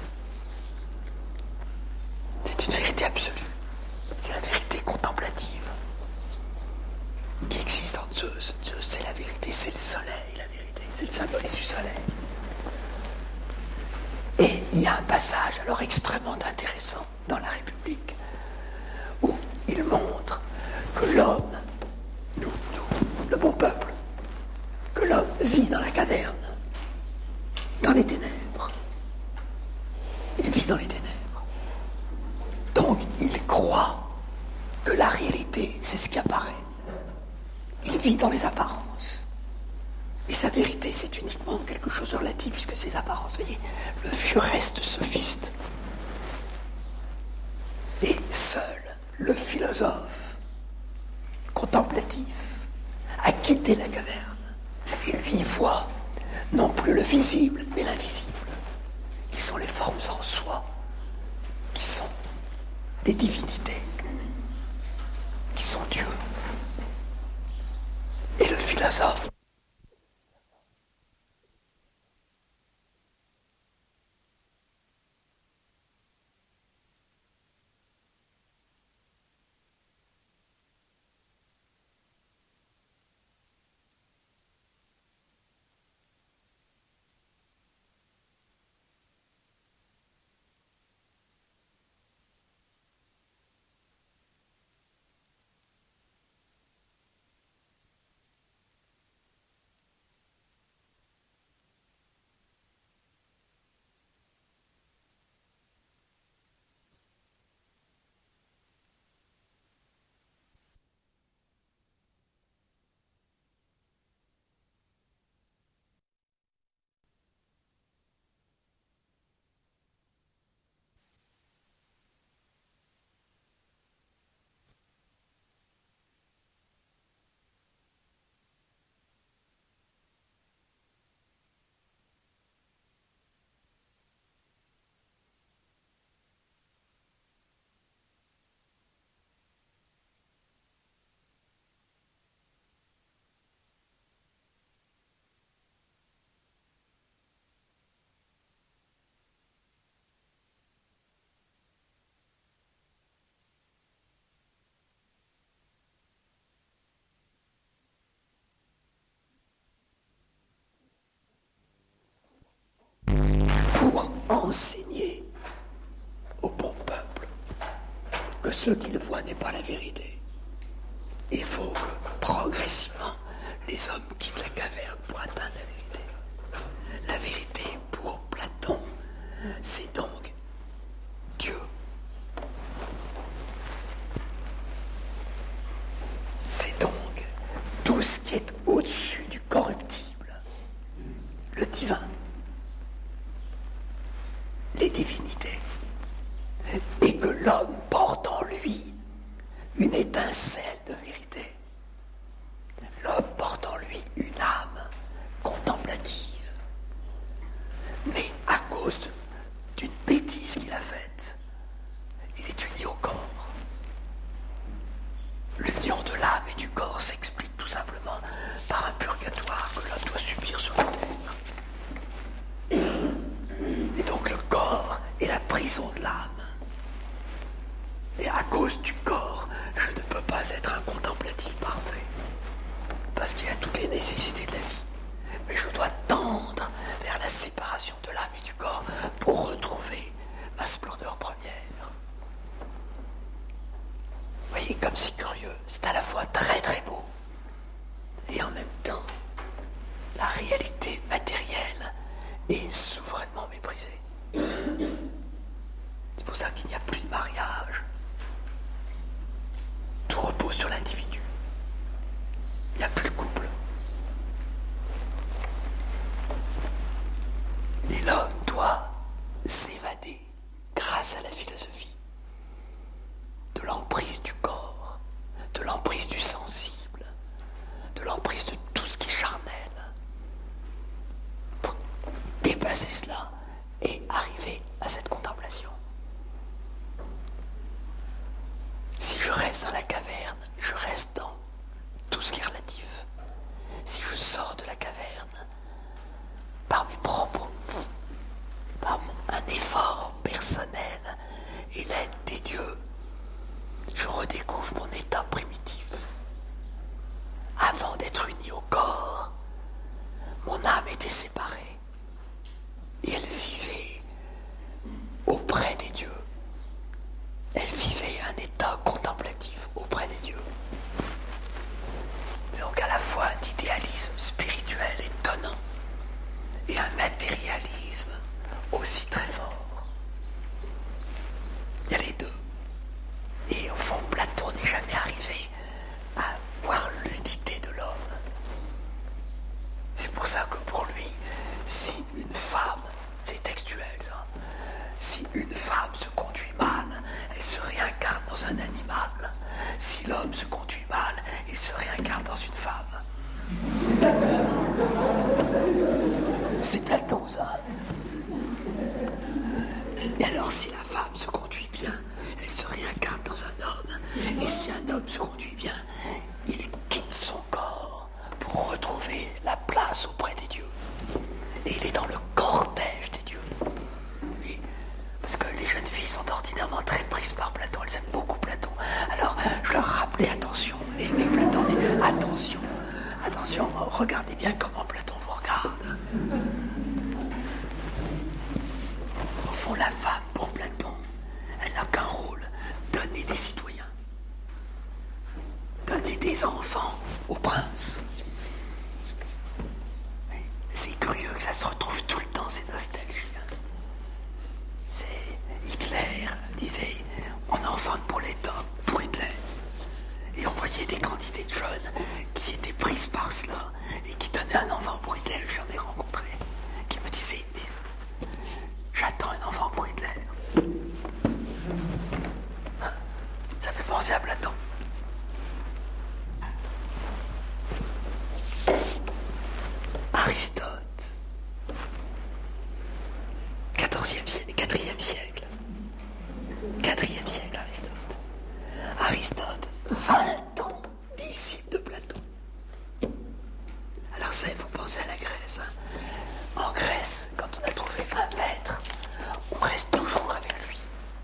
C'est une vérité absolue. C'est la vérité contemplative qui existe en Zeus. Zeus, c'est la vérité, c'est le soleil, la vérité. C'est le symbole du soleil. Et il y a un passage alors extrêmement intéressant dans la République où il montre que l'homme, nous, nous, vit dans les apparences. Et sa vérité, c'est uniquement quelque chose de relatif, puisque ces apparences, vous voyez, le vieux reste sophiste. Et seul le philosophe contemplatif a quitté la caverne. Et lui voit non plus le visible, mais l'invisible. Qui sont les formes en soi, qui sont des divinités, qui sont Dieu. Et le philosophe pour enseigner au bon peuple que ce qu'il voit n'est pas la vérité. Il faut que progressivement les hommes quittent la caverne pour atteindre la vérité. La vérité pour Platon, c'est donc Dieu. C'est donc tout ce qui est au-dessus du corruptible, le divin, les divinités, et que l'homme porte en lui une étincelle de vérité. L'homme porte en lui une âme contemplative, mais à cause d'une bêtise qu'il a faite, il est uni au corps. L'union de l'âme et du corps s'explique tout simplement par un purgatoire que l'homme doit subir sur la terre. Et donc le corps est la prison de l'âme. Et à cause du corps, je ne peux pas être un contemplatif parfait. Parce qu'il y a toutes les nécessités de la vie. Mais je dois tendre vers la séparation de l'âme et du corps pour retrouver ma splendeur première. Vous voyez comme c'est curieux. C'est à la fois très très beau et en même temps la réalité matérielle est souverainement méprisée. C'est pour ça qu'il n'y a plus de mariage. Tout repose sur l'individu. Il n'y a plus de couple. Et l'homme doit s'évader grâce à la philosophie de l'emprise du corps, de l'emprise du sensible, de l'emprise de tout ce qui est charnel, pour dépasser cela et arriver à cette contemplation. Si je reste dans la caverne, je reste dans tout ce qui est relatif. Si je sors de la caverne, par mes propres, par mon, un effort personnel et l'aide des dieux, je redécouvre mon état primitif. Avant d'être uni au corps, mon âme était séparée et elle vivait auprès des dieux. Elle vivait un état contemplatif auprès des dieux. Donc à la fois un idéalisme spirituel étonnant et un matérialisme aussi très fort. Il y a les deux. Et au fond, Platon n'est jamais arrivé à voir l'unité de l'homme. regardez bien comment Platon vous regarde. Au fond, la femme, pour Platon, elle n'a qu'un rôle, donner des citoyens, donner des enfants au prince. Mais c'est curieux que ça se retrouve tout le temps, c'est nostalgique. C'est Hitler disait, on enfante pour l'État, pour Hitler. Et on voyait des quantités de jeunes qui étaient prises par cela et qui donnaient un enfant pour Hitler. J'en ai rencontré qui me disaient, mais j'attends un enfant pour Hitler. Ça fait penser à Platon. Aristote, quatorzième siècle, quatrième siècle, quatrième siècle, Aristote. Aristote, vingt ans, disciple de Platon. Alors ça, il faut penser à la Grèce. Hein. En Grèce, quand on a trouvé un maître, on reste toujours avec lui.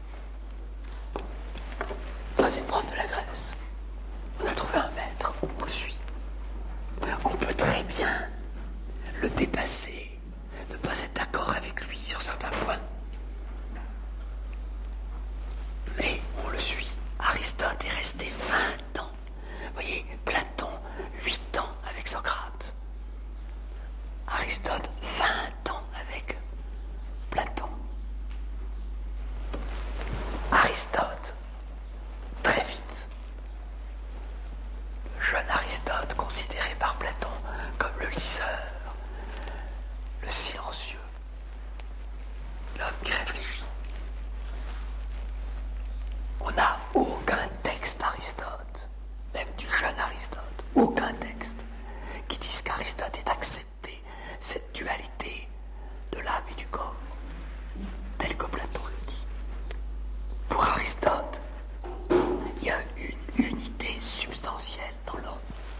Ça, c'est propre de la Grèce. On a trouvé un maître, on le suit. On peut très bien le dépasser, ne pas être d'accord avec lui sur certains points. Mais on le suit. Aristote est resté vingt ans. Vous voyez, Platon, huit ans avec Socrate. Aristote, vingt ans avec Platon. Aristote, très vite. Le jeune Aristote, considéré par Platon comme le liseur, le silencieux, l'homme qui réfléchit. On n'a aucun texte d'Aristote, même du jeune Aristote, aucun texte qui dise qu'Aristote ait accepté cette dualité de l'âme et du corps, tel que Platon le dit. Pour Aristote, il y a une unité substantielle dans l'homme.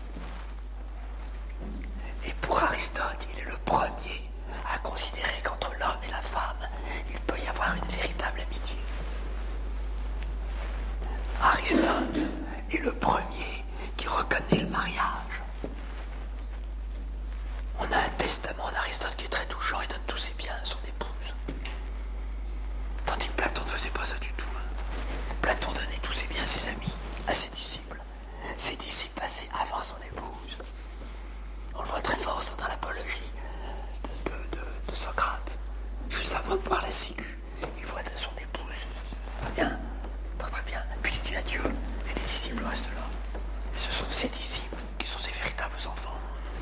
Et pour Aristote, il est le premier à considérer qu'entre l'homme et la femme, il peut y avoir une véritable amitié. Aristote est le premier qui reconnaît le mariage. On a un testament d'Aristote qui est très touchant, il donne tous ses biens à son épouse. Tandis que Platon ne faisait pas ça du tout. Hein. Platon donnait tous ses biens à ses amis, à ses disciples. Ses disciples passaient avant son épouse. On le voit très fort ça dans l'apologie de, de, de, de Socrate. Juste avant de boire la ciguë, il voit son épouse. C'est très bien, très très bien. Puis il dit adieu, et les disciples restent là. Et ce sont ses disciples qui sont ses véritables enfants.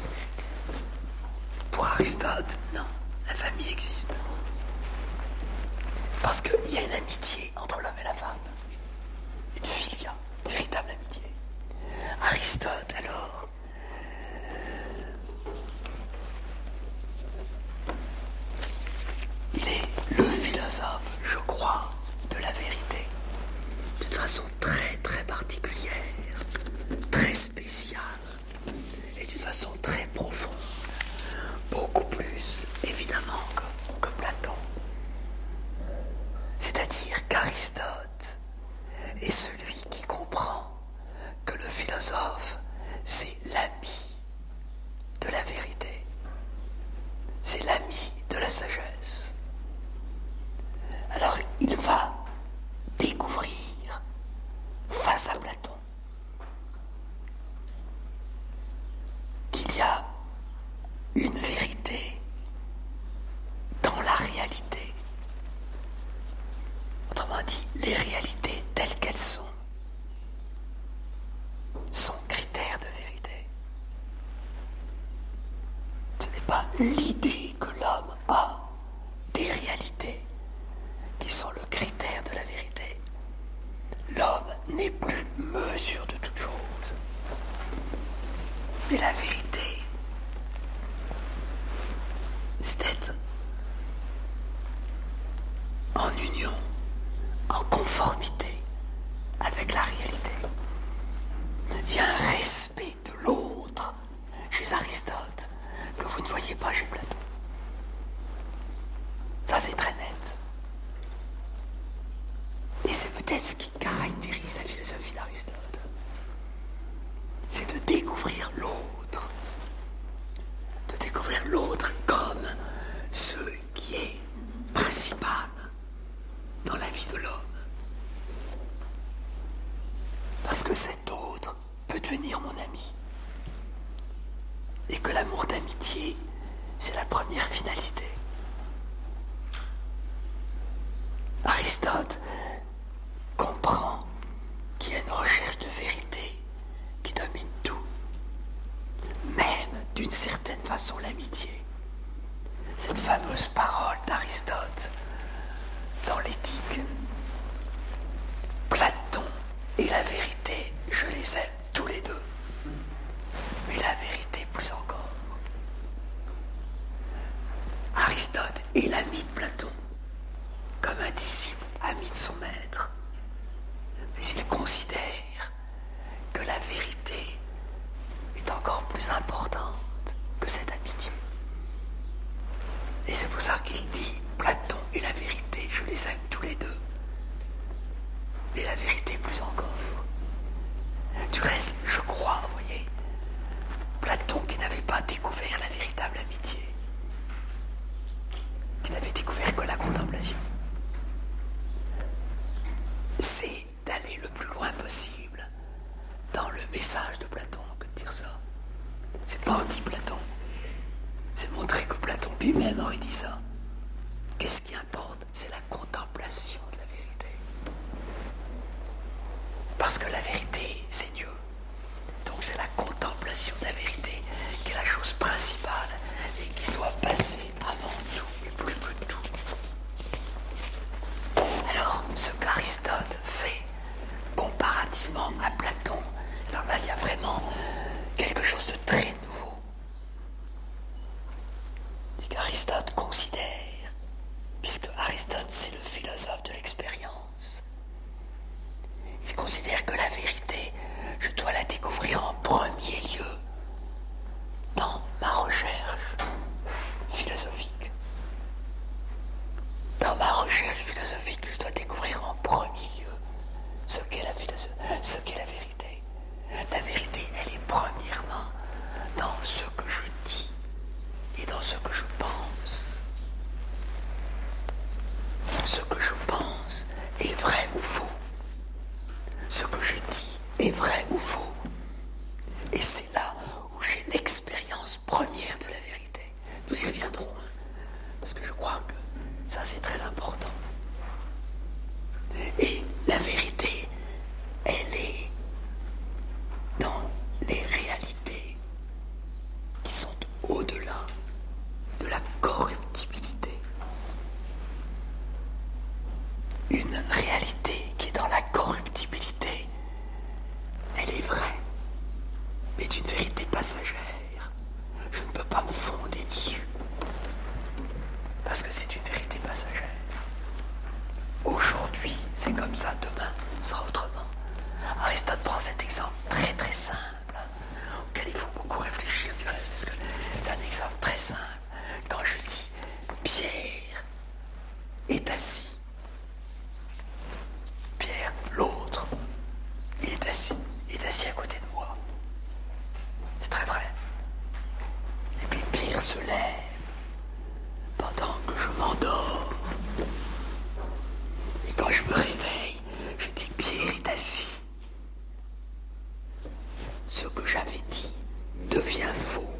Pour Aristote, non, la famille existe. Parce qu'il y a une amitié entre l'homme et la femme. Une philia, une véritable amitié. Aristote, alors, il est le philosophe, je crois, de la vérité. D'une façon très très particulière, très spéciale, et d'une façon très profonde. Beaucoup plus, évidemment, que, que Platon. C'est-à-dire qu'Aristote est celui qui comprend que le philosophe, c'est l'ami de la vérité. C'est l'ami de la sagesse. Alors, il va découvrir, face à Platon, qu'il y a une vérité dans la réalité. Autrement dit, les réalités telles qu'elles sont sont critères de vérité. Ce n'est pas l'idée que l'homme a des réalités qui sont le critère de la vérité. L'homme n'est plus mesure de toute chose. Mais la vérité, c'est être en union, en conformité avec la réalité. Il y a un respect de l'autre chez Aristote que vous ne voyez pas chez Platon. Ça, c'est très net. Et c'est peut-être ce qui caractérise la philosophie d'Aristote. C'est de découvrir l'autre anti-Platon. C'est montrer que Platon lui-même aurait dit ça. Qu'est-ce qui importe? C'est la contemplation de la vérité. Parce que la vérité, c'est Dieu. Donc c'est la contemplation de la vérité qui est la chose principale et qui doit passer avant tout et plus que tout. Alors, ce qu'Aristote fait comparativement à Platon, alors là, il y a vraiment quelque chose de très nouveau. C'est qu'Aristote considère, puisque Aristote, c'est le philosophe de l'expérience, il considère que la vérité, je dois la découvrir en premier lieu dans ma recherche philosophique. Dans ma recherche philosophique, je dois découvrir en premier lieu ce qu'est la philosophie, ce qu'est la vérité. La vérité, elle est premièrement dans ce que je dis et dans ce que je pense. Ce que je pense est vrai ou faux. Ce que je dis est vrai ou faux. Et c'est là où j'ai l'expérience première de la vérité. Nous y reviendrons, hein, parce que je crois que ça c'est très important. Et la vérité, elle est dans les réalités qui sont au-delà de la corruptibilité. Une réalité qui est dans la corruptibilité, elle est vraie, mais est une vérité passagère. Je ne peux pas me fonder dessus, parce que c'est une vérité passagère. Aujourd'hui, c'est comme ça, demain, ce sera autrement. Aristote prend cet exemple très très simple, auquel il faut beaucoup réfléchir du reste, parce que c'est un exemple très simple. Quand je dis Pierre est assis, Pierre, l'autre, il est assis, il est assis à côté de moi. C'est très vrai. Et puis Pierre se lève pendant que je m'endors. Et quand je me réveille, je dis Pierre est assis. Ce que j'avais dit devient faux.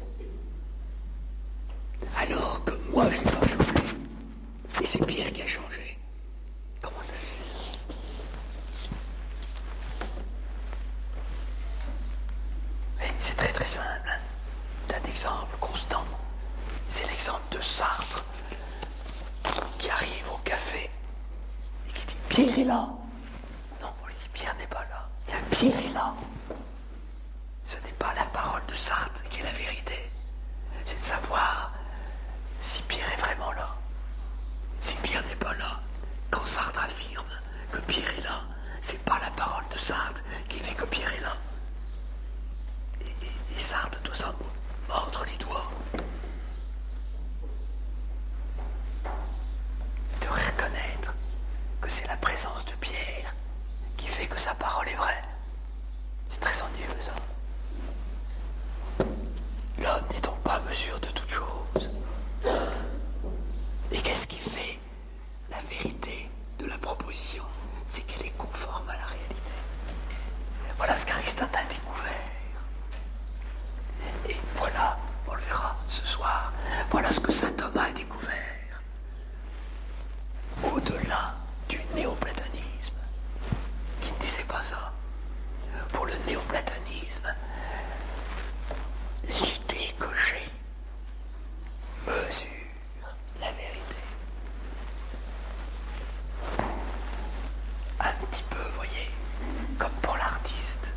Alors que moi je n'ai pas changé. Et c'est Pierre qui a changé. Comment ça se fait? C'est très très simple. C'est un exemple constant. C'est l'exemple de Sartre qui arrive au café et qui dit Pierre est là. Non, on lui dit Pierre n'est pas là. Pierre est là. Ce n'est pas la parole de Sartre qui est la vérité. C'est de savoir si Pierre est vraiment là. Si Pierre n'est pas là, quand Sartre affirme que Pierre est là, c'est pas la parole de Sartre qui fait que Pierre est là. Et, et, et Sartre doit s'en mordre les doigts. Il devrait reconnaître que c'est la présence de Pierre qui fait que sa parole est vraie. C'est très ennuyeux, ça. L'homme n'est donc pas à mesure de toute chose. Et qu'est-ce qui fait la vérité de la proposition? C'est qu'elle est conforme à la réalité. Voilà ce qu'Aristote a découvert. Et voilà, on le verra ce soir, voilà ce que saint Thomas a découvert. Au-delà du néoplatonisme, qui ne disait pas ça. Pour le néoplatonisme, l'idée que j'ai mesure la vérité. Un petit peu, vous voyez, comme pour l'artiste.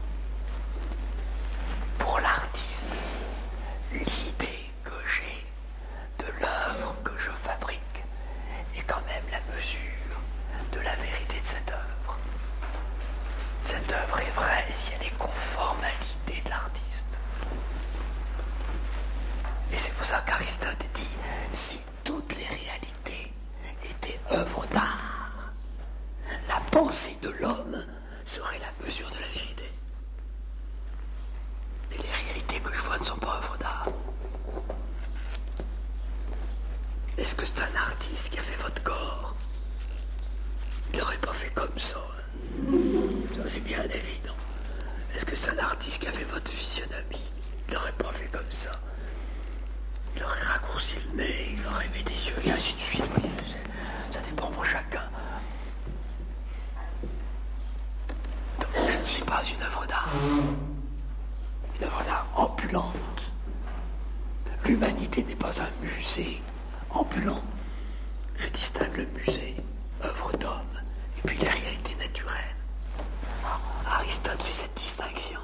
Pour l'artiste, l'idée que j'ai de l'œuvre que je fabrique est quand même la mesure de la vérité de cette œuvre. Cette œuvre est vraie si elle est conforme à l'idée de l'artiste. Et c'est pour ça qu'Aristote dit, si toutes les réalités étaient œuvres d'art, la pensée de l'homme serait la mesure de la vérité. Et les réalités que je vois ne sont pas œuvres d'art. Est-ce que c'est un artiste qui a fait votre corps? Il n'aurait pas fait comme ça. Hein. Ça c'est bien évident. Est-ce que c'est un artiste qui a fait votre physionomie? Il n'aurait pas fait comme ambulante. L'humanité n'est pas un musée ambulant. Je distingue le musée, œuvre d'homme, et puis les réalités naturelles. Aristote fait cette distinction.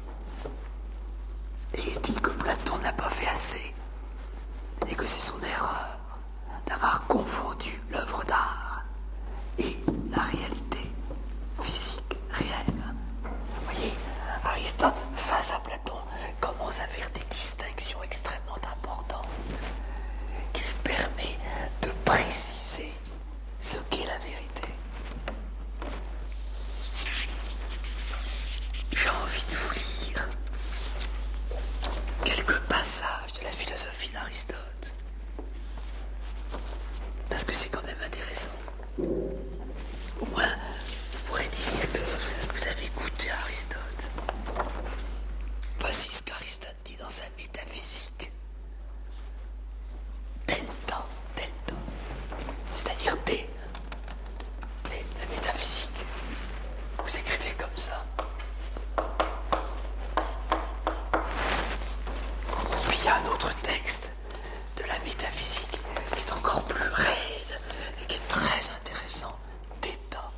Et il dit que Platon n'a pas fait assez. Et que c'est son erreur d'avoir confondu l'œuvre d'art et la réalité physique, réelle. Vous voyez, Aristote, face à Platon, commence à faire des distinctions extrêmement importantes qui lui permet de préciser ce qu'est la vérité. J'ai envie de vous lire quelques passages de la philosophie d'Aristote, parce que c'est quand même intéressant. Au moins, vous pourrez dire que vous avez écouté Aristote. Voici ce qu'Aristote dit dans sa métaphysique. Delta, delta, c'est-à-dire D, D, la métaphysique. Vous écrivez comme ça. Puis il y a un autre texte de la métaphysique qui est encore plus raide et qui est très intéressant. D'état.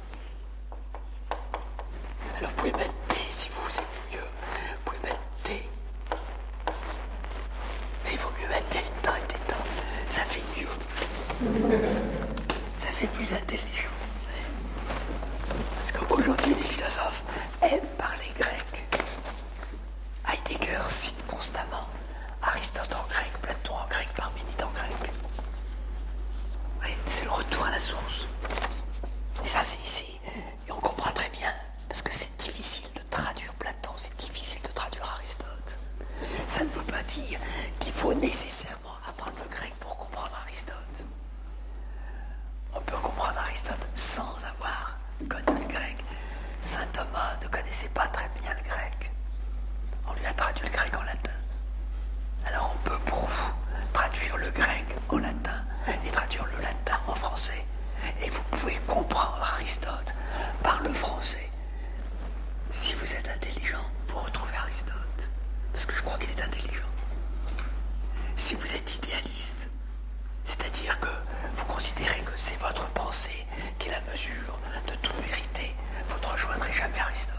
Alors vous pouvez mettre D si vous aimez mieux. Vous pouvez mettre D. Mais il vaut mieux mettre delta et d'état. Ça fait mieux. Ça fait plus intelligent. Parce qu'aujourd'hui les philosophes aiment parler grec. Heidegger cite constamment Aristote en grec, Platon en grec, Parménide en grec. Oui, c'est le retour à la source. Et ça, c'est ici. Et on comprend très bien, parce que c'est difficile de traduire Platon, c'est difficile de traduire Aristote. Ça ne veut pas dire qu'il faut nécessairement apprendre le grec pour comprendre Aristote. On peut comprendre Aristote sans avoir connu le grec. Saint Thomas ne connaissait pas très bien le grec. On lui a traduit le grec en latin. Alors on peut pour vous traduire le grec en latin et traduire le latin en français. Et vous pouvez comprendre Aristote par le français. Si vous êtes intelligent, vous retrouvez Aristote. Parce que je crois qu'il est intelligent. Si vous êtes idéaliste, c'est-à-dire que vous considérez que c'est votre pensée qui est la mesure de toute vérité, vous ne rejoindrez jamais Aristote.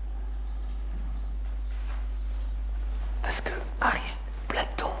Parce que Aristote, Platon,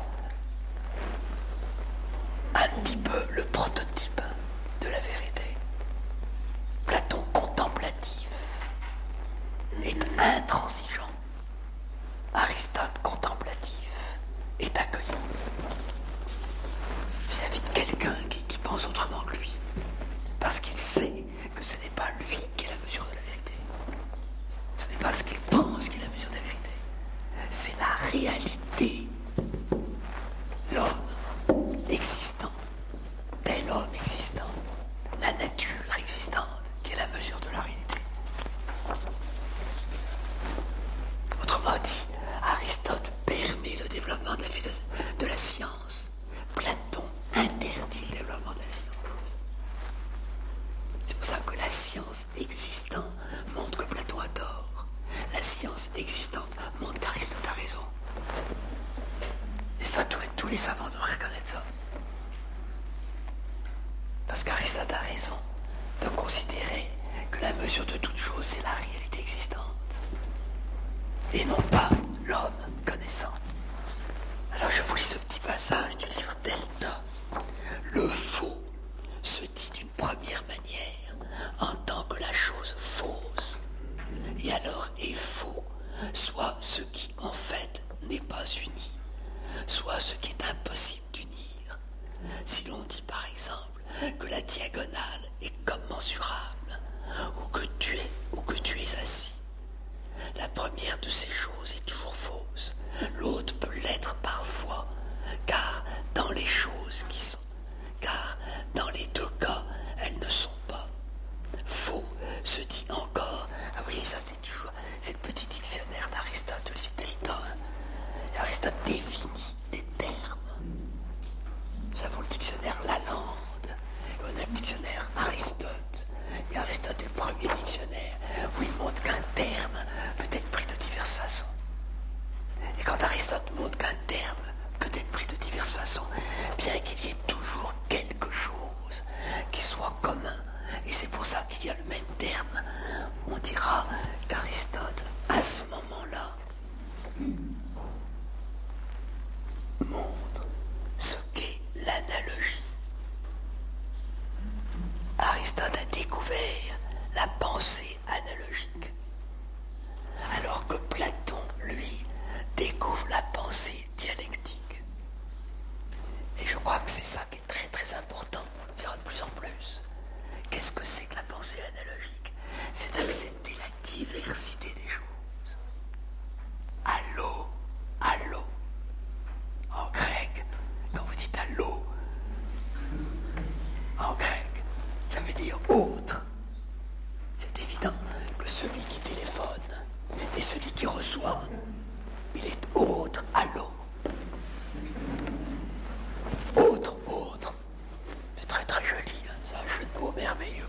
un petit peu le prototype de la vérité. Platon contemplatif est intransigeant. Aristote contemplatif est accueillant. Vis-à-vis de quelqu'un qui, qui pense autrement que lui. Parce qu'il sait que ce n'est pas lui qui est la mesure de la vérité. Ce n'est pas ce qu'il pense qui est la mesure de la vérité. C'est la réalité. L'homme existant, tel homme existant, la nature existante, qui est la mesure de la réalité. Autrement dit, Aristote permet le développement de la, philosophie, de la science. Platon interdit le développement de la science. C'est pour ça que la science existante montre que Platon a tort. La science existante montre qu'Aristote a raison. Et ça, tous les, tous les savants devraient reconnaître ça. Parce qu'Aristote a raison de considérer que la mesure de toute chose, c'est la réalité existante. Et non pas l'homme connaissant. Alors je vous lis ce petit passage du livre Delta. Le faux se dit d'une première manière en tant que la chose fausse. Et alors est faux, soit ce qui en fait n'est pas uni, soit ce qui est impossible d'unir. Si l'on dit par exemple que la diagonale est commensurable, ou que tu es, ou que tu es assis, la première de ces choses est toujours fausse, l'autre peut l'être parfois, car dans les choses qui sont, car dans les deux cas, elles ne sont pas. Faux se dit encore, ah oui, ça c'est toujours, c'est le petit dictionnaire d'Aristote, le livre d'Eliton. Aristote définit les termes Aristote montre qu'un terme peut être pris de diverses façons, bien qu'il y ait toujours quelque chose qui soit commun. Et c'est pour ça qu'il y a le même terme. On dira qu'Aristote, à ce moment-là, montre ce qu'est l'analogie. Aristote a découvert la pensée analogique, alors que Platon, lui, découvre la pensée dialectique. Et je crois que c'est ça qui est très très important, on le verra de plus en plus. Qu'est-ce que c'est que la pensée analogique? C'est d'accepter la diversité des choses. Allo, allo. En grec, quand vous dites allo, en grec, ça veut dire autre. C'est évident que celui qui téléphone et celui qui reçoit, il est autre, allo. Autre, autre. C'est très très joli, hein, c'est un jeu de mots merveilleux.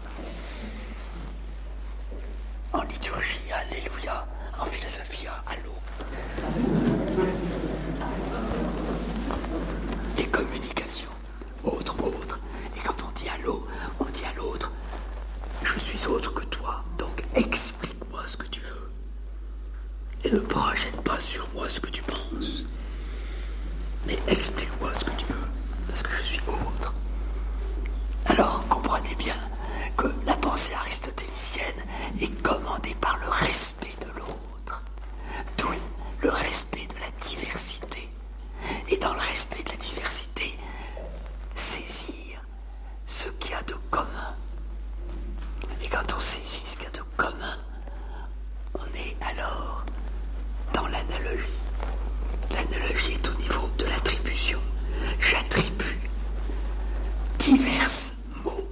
En liturgie, alléluia. En philosophie, allo. Les communications, autre, autre. Et quand on dit allô, on dit à l'autre, je suis autre que toi, donc explique-moi ce que tu veux. Et ne projette pas sur moi ce que tu penses. Mais explique-moi ce que tu veux, parce que je suis autre. Alors, comprenez bien que la pensée aristotélicienne est commandée par le respect de l'autre. D'où le respect de la diversité. Et dans le respect de la diversité, saisir ce qu'il y a de commun. Et quand on saisit ce qu'il y a de commun, on est alors dans l'analogie. L'analogie est au niveau de l'attribution. J'attribue divers mots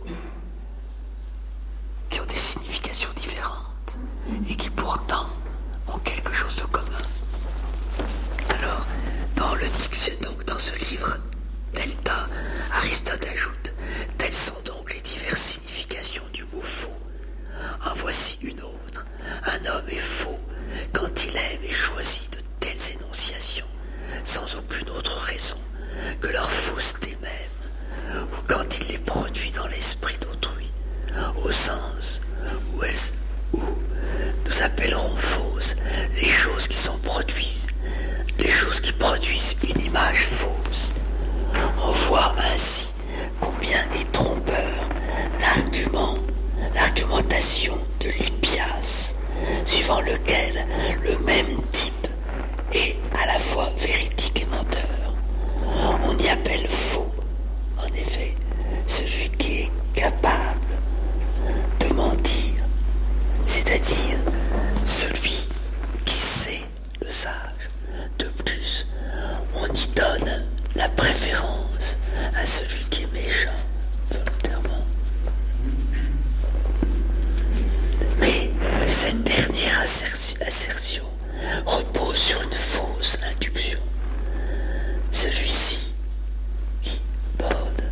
qui ont des significations différentes et qui pourtant ont quelque chose de commun. Alors, dans le donc dans ce livre Delta, Aristote ajoute: telles sont donc les diverses significations du mot faux. En voici une autre. Un homme est faux quand il aime et choisit de telles énonciations sans aucune autre raison que leur fausseté même, ou quand il les produit dans l'esprit d'autrui, au sens où, elles, où nous appellerons fausses les choses qui sont produites, les choses qui produisent une image fausse. On voit ainsi combien est trompeur l'argument, l'argumentation de l'Hippias, suivant lequel le même type est à la fois véridique et menteur. On y appelle faux, en effet, celui qui est capable de mentir, c'est-à-dire celui qui sait le sage. De plus, on y donne la préférence à celui qui est méchant, volontairement. Mais cette dernière assertion repose sur une fausse induction. Celui-ci qui bode,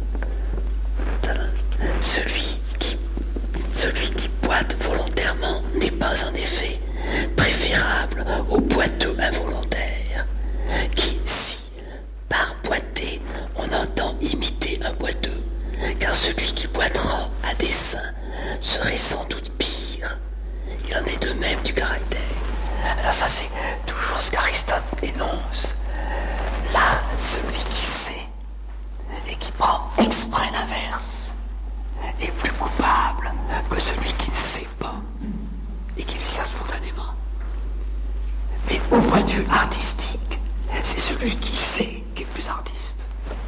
celui qui, celui qui boite volontairement n'est pas en effet préférable au boiteux involontaire, qui, si par boiter on entend imiter un boiteux, car celui qui boitera à dessein serait sans doute pire. Il en est de même du caractère. Alors ça, c'est toujours ce qu'Aristote énonce. Là, celui qui sait et qui prend exprès l'inverse est plus coupable que celui qui ne sait pas et qui fait ça spontanément. Mais au point de vue artistique, c'est celui qui sait qui est plus artiste.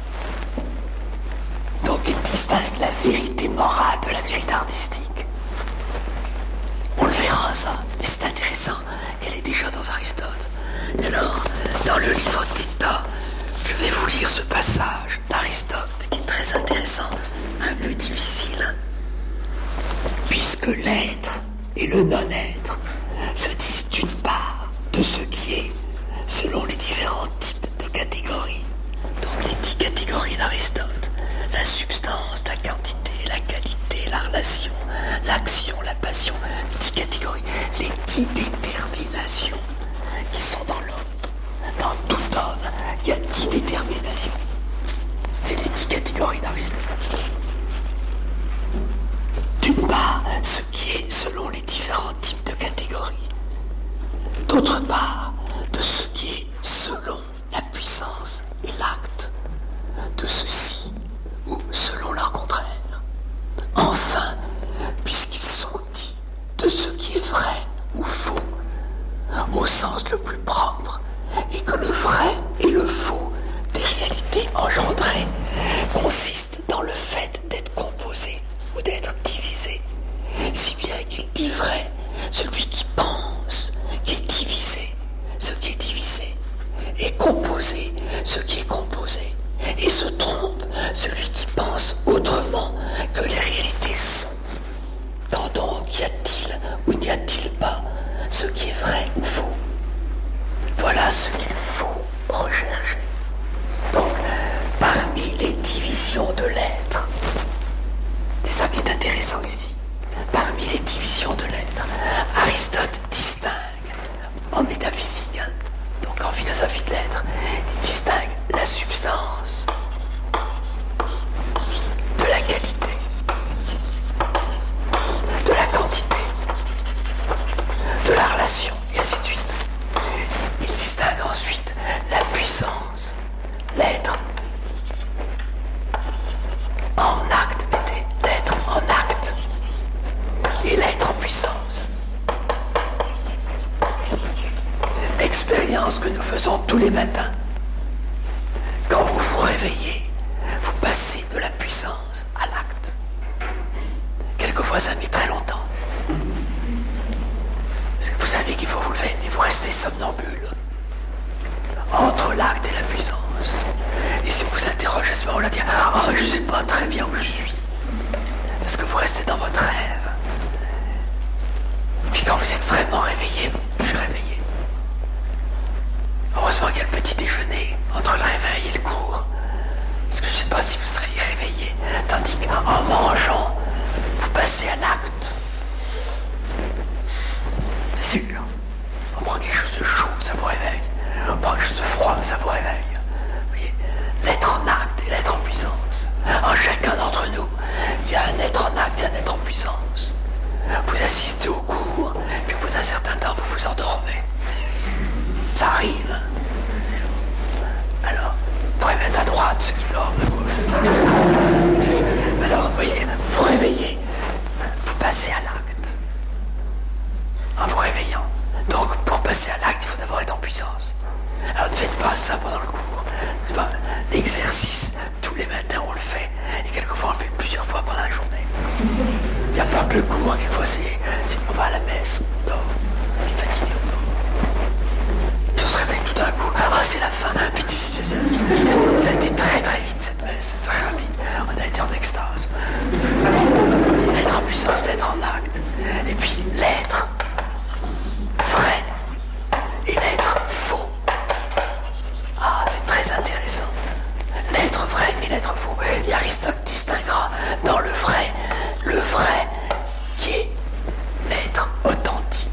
Donc il distingue la vérité morale de la vérité artistique. On le verra ça, mais c'est intéressant qu'elle est déjà dans Aristote. Et alors, dans le livre d'État, je vais vous lire ce passage d'Aristote qui est très intéressant, un peu difficile. Puisque l'être et le non-être se disent d'une part de ce qui est, selon les différents types de catégories. Donc les dix catégories d'Aristote: la substance, la quantité, la qualité, la relation, l'action, la passion, dix catégories, les dix déterminations qui sont dans l'homme, dans tout homme. consiste dans le fait d'être composé ou d'être divisé, si bien qu'il dit vrai celui qui pense, qui est divisé, ce qui est divisé, et composé, ce qui est composé, et se trompe celui qui pense autrement que les réalités sont. Quand donc y a-t-il ou n'y a-t-il pas ce qui est vrai ou faux? Voilà ce qu'il faut rechercher. Donc, parmi les divisions de l'être, c'est ça qui est intéressant ici, parmi les divisions de l'être, Aristote distingue, en métaphysique, hein, donc en philosophie de l'être, il distingue la substance de la qualité, de la quantité, de la relation, et ainsi de suite. Il distingue ensuite la puissance, l'être en acte, mettez l'être en acte et l'être en puissance. Expérience que nous faisons tous les matins. Quand vous vous réveillez, vous passez de la puissance à l'acte. Quelquefois ça met très longtemps. Parce que vous savez qu'il faut vous lever et vous restez somnambule entre l'acte et la puissance. Et si on vous interroge à ce moment-là, dire « Ah, je ne sais pas très bien où je suis », parce que vous restez dans votre rêve. Puis quand vous êtes vraiment réveillé, vous dites « Je suis réveillé ». Heureusement qu'il y a le petit déjeuner entre le réveil et le cours. Parce que je ne sais pas si vous seriez réveillé. Tandis qu'en mangeant, vous passez à l'acte. C'est sûr. On prend quelque chose de chaud, ça vous réveille. On prend quelque chose de froid, ça vous réveille. Vous voyez, l'être en acte et l'être en puissance. En chacun d'entre nous, il y a un être en acte et un être en puissance. Vous assistez au cours, puis au bout d'un certain temps, vous vous endormez. Ça arrive. Alors, vous pourrez mettre à droite ceux qui dorment à gauche. Alors, vous voyez, vous réveillez, vous passez à l'acte. En vous réveillant. Donc, pour passer à l'acte, il faut d'abord être en puissance. Alors, ne faites pas ça pendant le cours. C'est pas l'exercice. Tous les matins, on le fait. Et quelquefois, on le fait plusieurs fois pendant la journée. Il n'y a pas que le cours. Quelquefois, c'est, c'est on va à la messe, on dort. Fatigué, on dort. Puis on se réveille tout d'un coup. Ah, c'est la fin. Puis, ça a été très très vite cette messe. Très rapide. On a été en extase. L'être en puissance, l'être en acte. Et puis, l'être vrai et l'être faux. Ah, c'est très intéressant. L'être vrai et l'être faux. Et Aristote distinguera dans le vrai, le vrai qui est l'être authentique.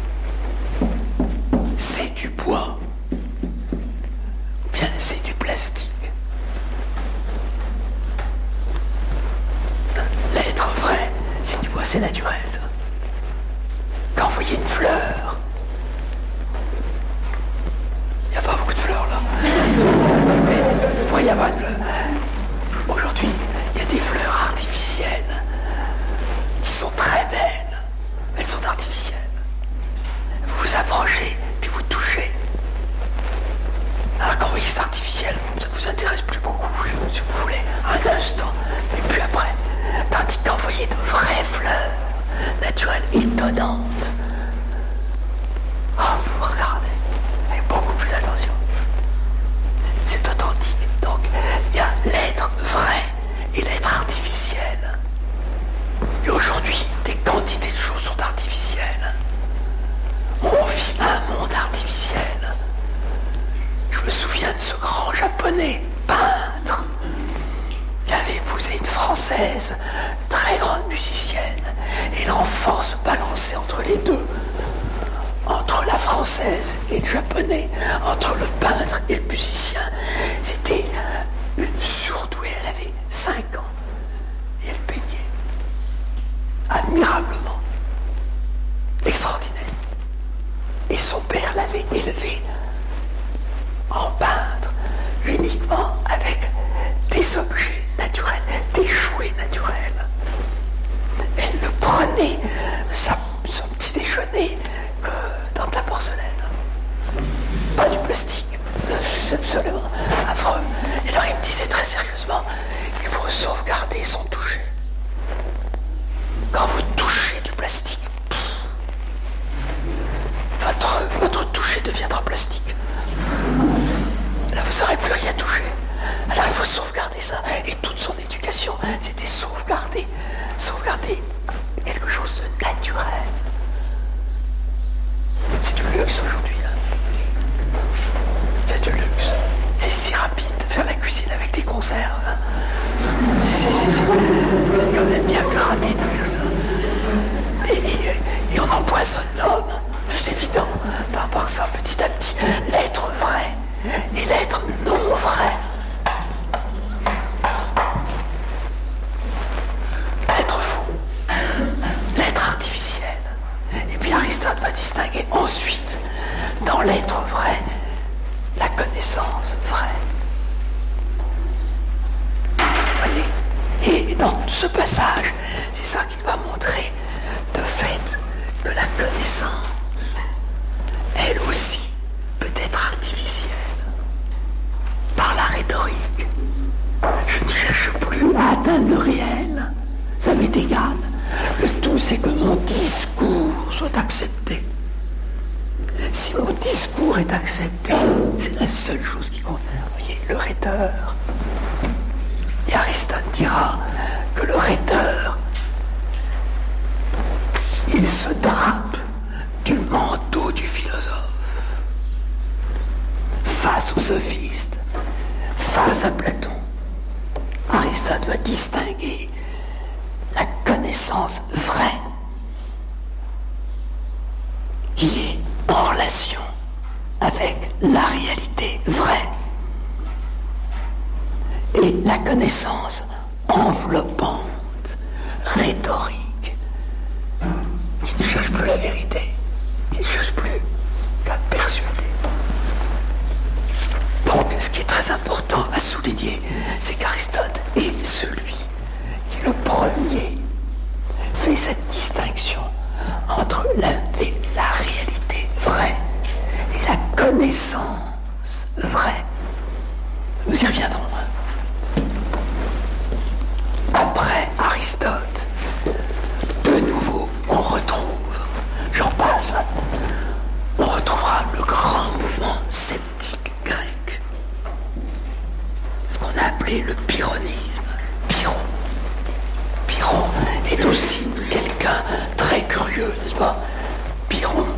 C'est du bois ou bien c'est du plastique. L'être vrai, c'est du bois, c'est naturel ça. Quand vous voyez une fleur, il n'y a pas beaucoup de fleurs là, mais il pourrait y avoir une fleur. Aujourd'hui, il y a des fleurs artificielles qui sont très belles. Elles sont artificielles. Vous vous approchez, puis vous touchez. Alors quand vous voyez que c'est artificiel, ça ne vous intéresse plus beaucoup, si vous voulez, un instant, et puis après. Tandis que quand vous voyez de vraies fleurs naturelles, étonnantes, oh, vous regardez avec beaucoup plus d'attention. C'est, c'est authentique. Donc, il y a l'être vrai et l'être artificiel. Et aujourd'hui, des quantités de choses sont artificielles. On vit un monde artificiel. Je me souviens de ce grand japonais, peintre. Il avait épousé une Française, très grande musicienne. Et l'enfant se balançait entre les deux. Entre la Française et le Japonais. Entre le peintre et le musicien. C'était une surdouée. Elle avait cinq ans. Et elle peignait. Admirablement. Extraordinaire. Et son père l'avait élevée en peintre, uniquement avec des objets naturels, des jouets naturels. Elle ne prenait sa, son petit déjeuner que dans de la porcelaine. Pas du plastique. c'est absolument affreux. Et alors il me disait très sérieusement qu'il faut sauvegarder son toucher. Quand vous touchez du plastique, votre, votre toucher deviendra plastique. Là, vous n'aurez plus rien touché. Alors, il faut sauvegarder ça. Et toute son éducation, c'était sauvegarder, sauvegarder quelque chose de naturel. C'est du luxe aujourd'hui, là. C'est du luxe. C'est si rapide de faire la cuisine avec des conserves. Hein. C'est, c'est, c'est, c'est quand même bien plus rapide de faire ça. Et, et, et on empoisonne l'homme. C'est évident. Par rapport à ça, petit à petit, l'être vrai et l'être non vrai. L'être fou, l'être artificiel. Et puis Aristote va distinguer ensuite, dans l'être vrai, la connaissance vraie. Vous voyez ? Et dans ce passage, c'est ça qu'il va montrer, de fait, que la connaissance, elle aussi, peut être artificielle. Par la rhétorique. Je ne cherche plus à atteindre le réel. Ça m'est égal. Le tout, c'est que mon discours soit accepté. Si mon discours est accepté, c'est la seule chose qui compte. Vous voyez, le rhéteur. Et Aristote dira que le rhéteur, il se drape du manteau du philosophe. Face aux sophistes, face à Platon, Aristote va distinguer la connaissance vraie qui est en relation avec la réalité vraie et la connaissance enveloppante, rhétorique, qui ne cherche plus la vérité, qui ne cherche plus qu'à persuader. Donc, ce qui est très important à souligner, c'est qu'Aristote est celui qui, le premier, fait cette distinction entre la, la réalité vraie et la connaissance vraie. Nous y reviendrons. Après Aristote, de nouveau, on retrouve, j'en passe, on retrouvera le grand mouvement sceptique grec. Ce qu'on a appelé le pyrrhonisme. Pyrrhon. Pyrrhon est aussi quelqu'un très curieux, n'est-ce pas? Pyrrhon.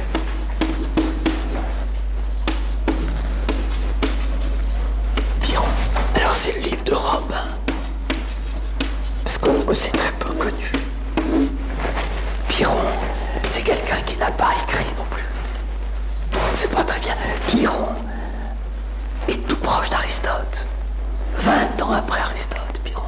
Pyrrhon. Alors c'est le livre de Robin. Parce que c'est très peu connu. Pyrrhon, c'est quelqu'un qui n'a pas écrit non plus. On ne sait pas très bien. Pyrrhon est tout proche d'Aristote. Vingt ans après Aristote, Pyrrhon.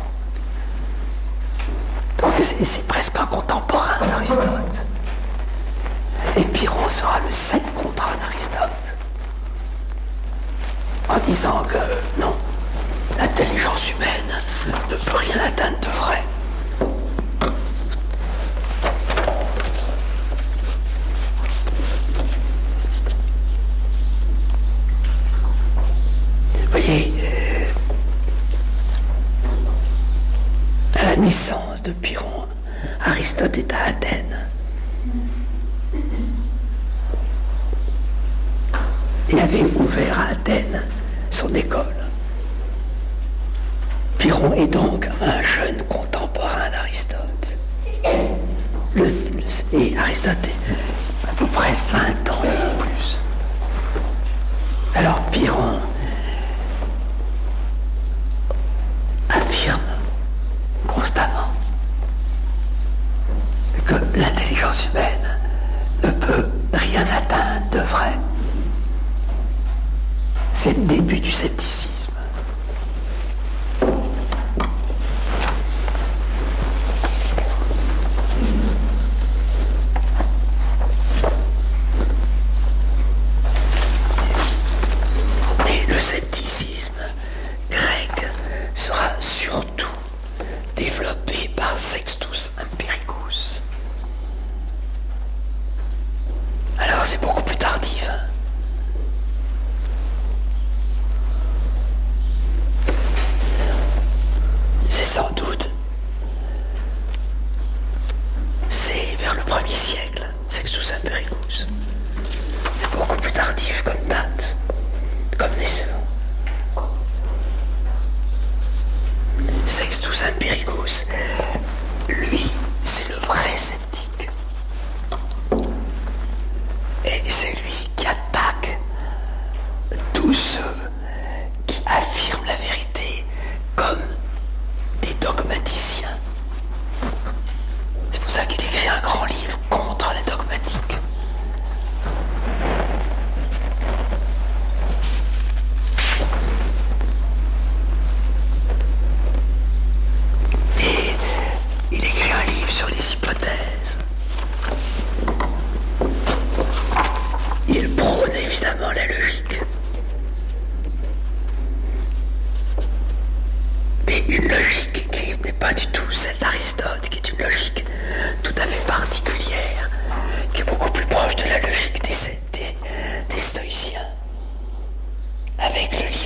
Donc c'est, c'est presque un contemporain d'Aristote. Et Pyrrhon sera le sept contre un d'Aristote. En disant que non, l'intelligence humaine ne peut rien atteindre de vrai. Vous voyez, à la naissance de Pyrrhon, Aristote est à Athènes. Il avait ouvert à Athènes son école. Pyrrhon est donc un jeune contemporain d'Aristote. Le, le, et Aristote est à peu près vingt ans et plus. Alors Pyrrhon affirme constamment que l'intelligence humaine ne peut rien atteindre de vrai. C'est le début du scepticisme. Et le scepticisme grec sera surtout développé par Sextus Empiricus. Alors c'est beaucoup plus tardif. Hein.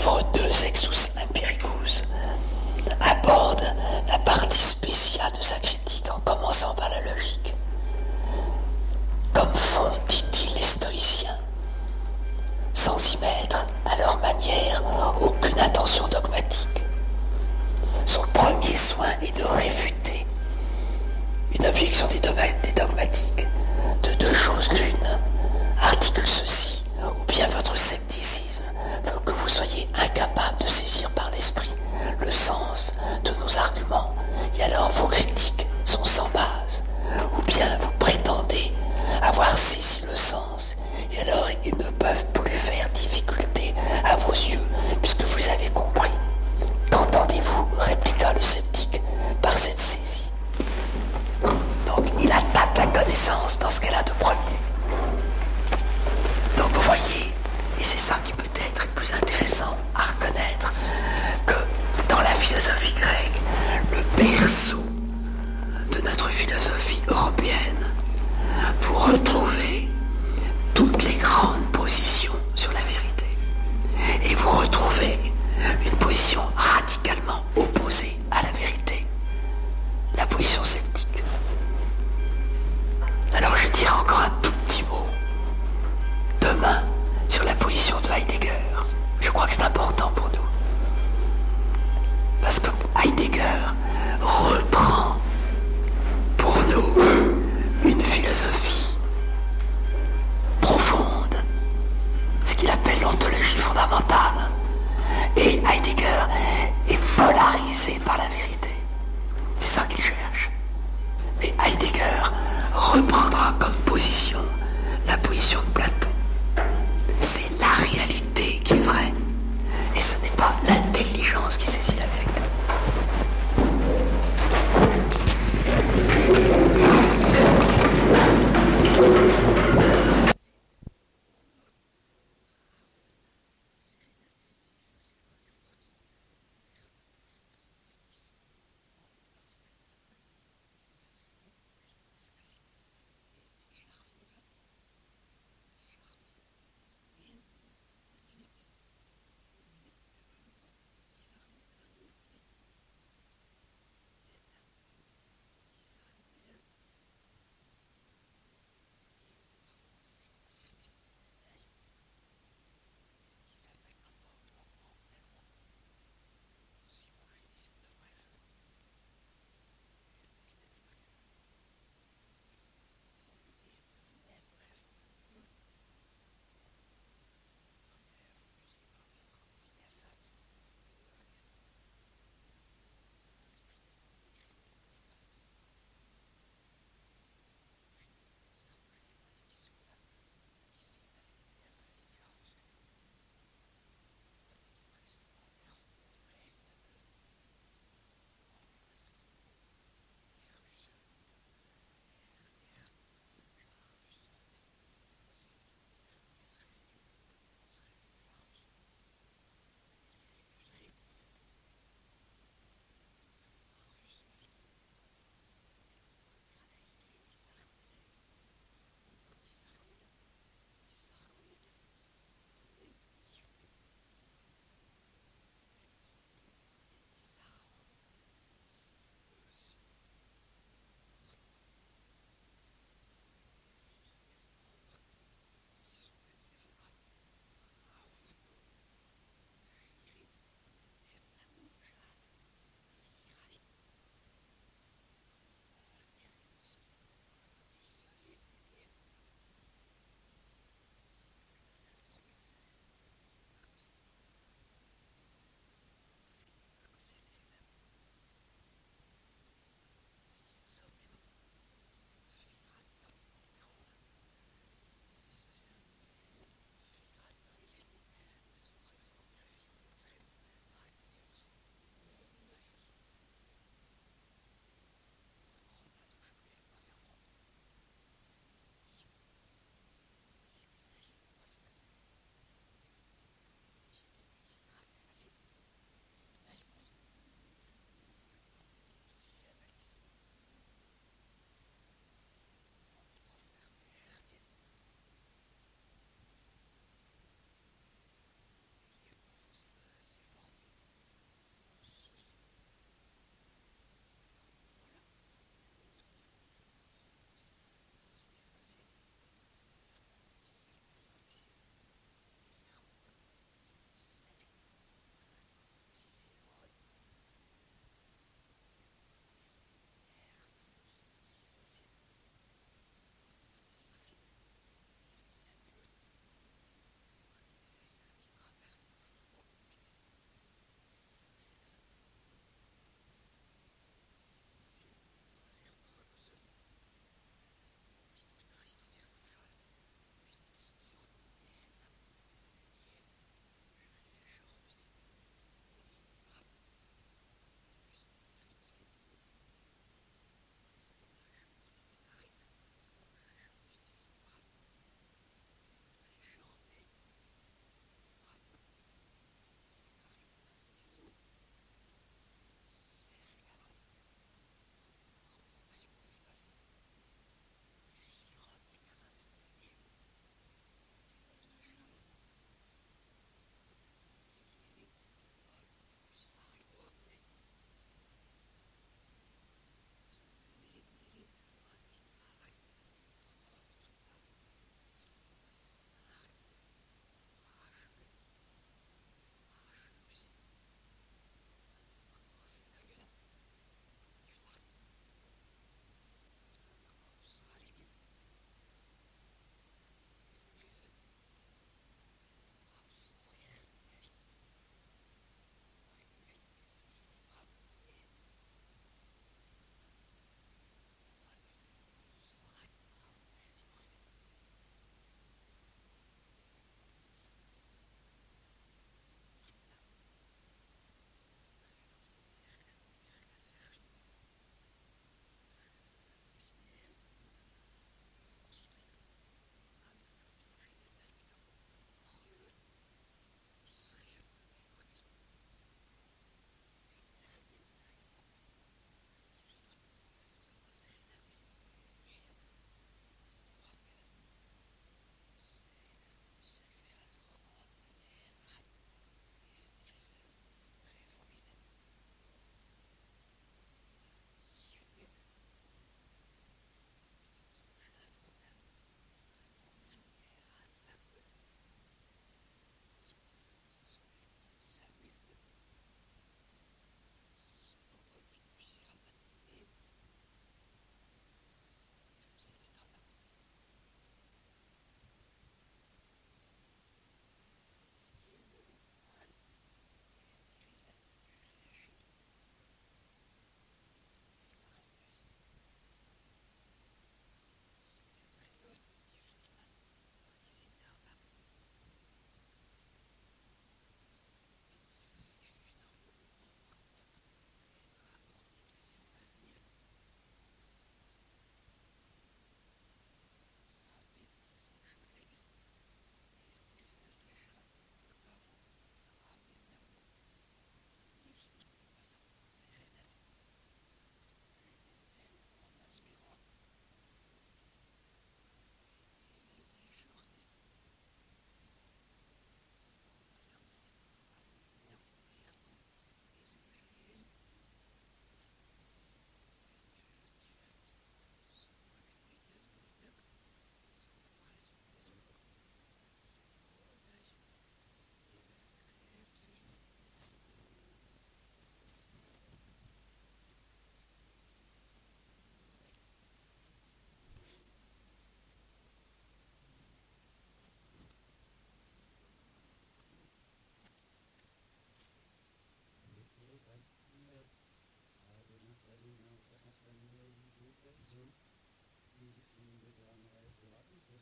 livre deux, Sextus Empiricus, aborde la partie spéciale de sa critique en commençant par la logique. Comme font, dit-il, les stoïciens, sans y mettre, à leur manière, aucune intention dogmatique. Son premier soin est de réfuter une objection des dogmatiques. De deux choses l'une, articule ceci, ou bien votre scepticisme veut que vous soyez incapable de saisir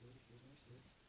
Versus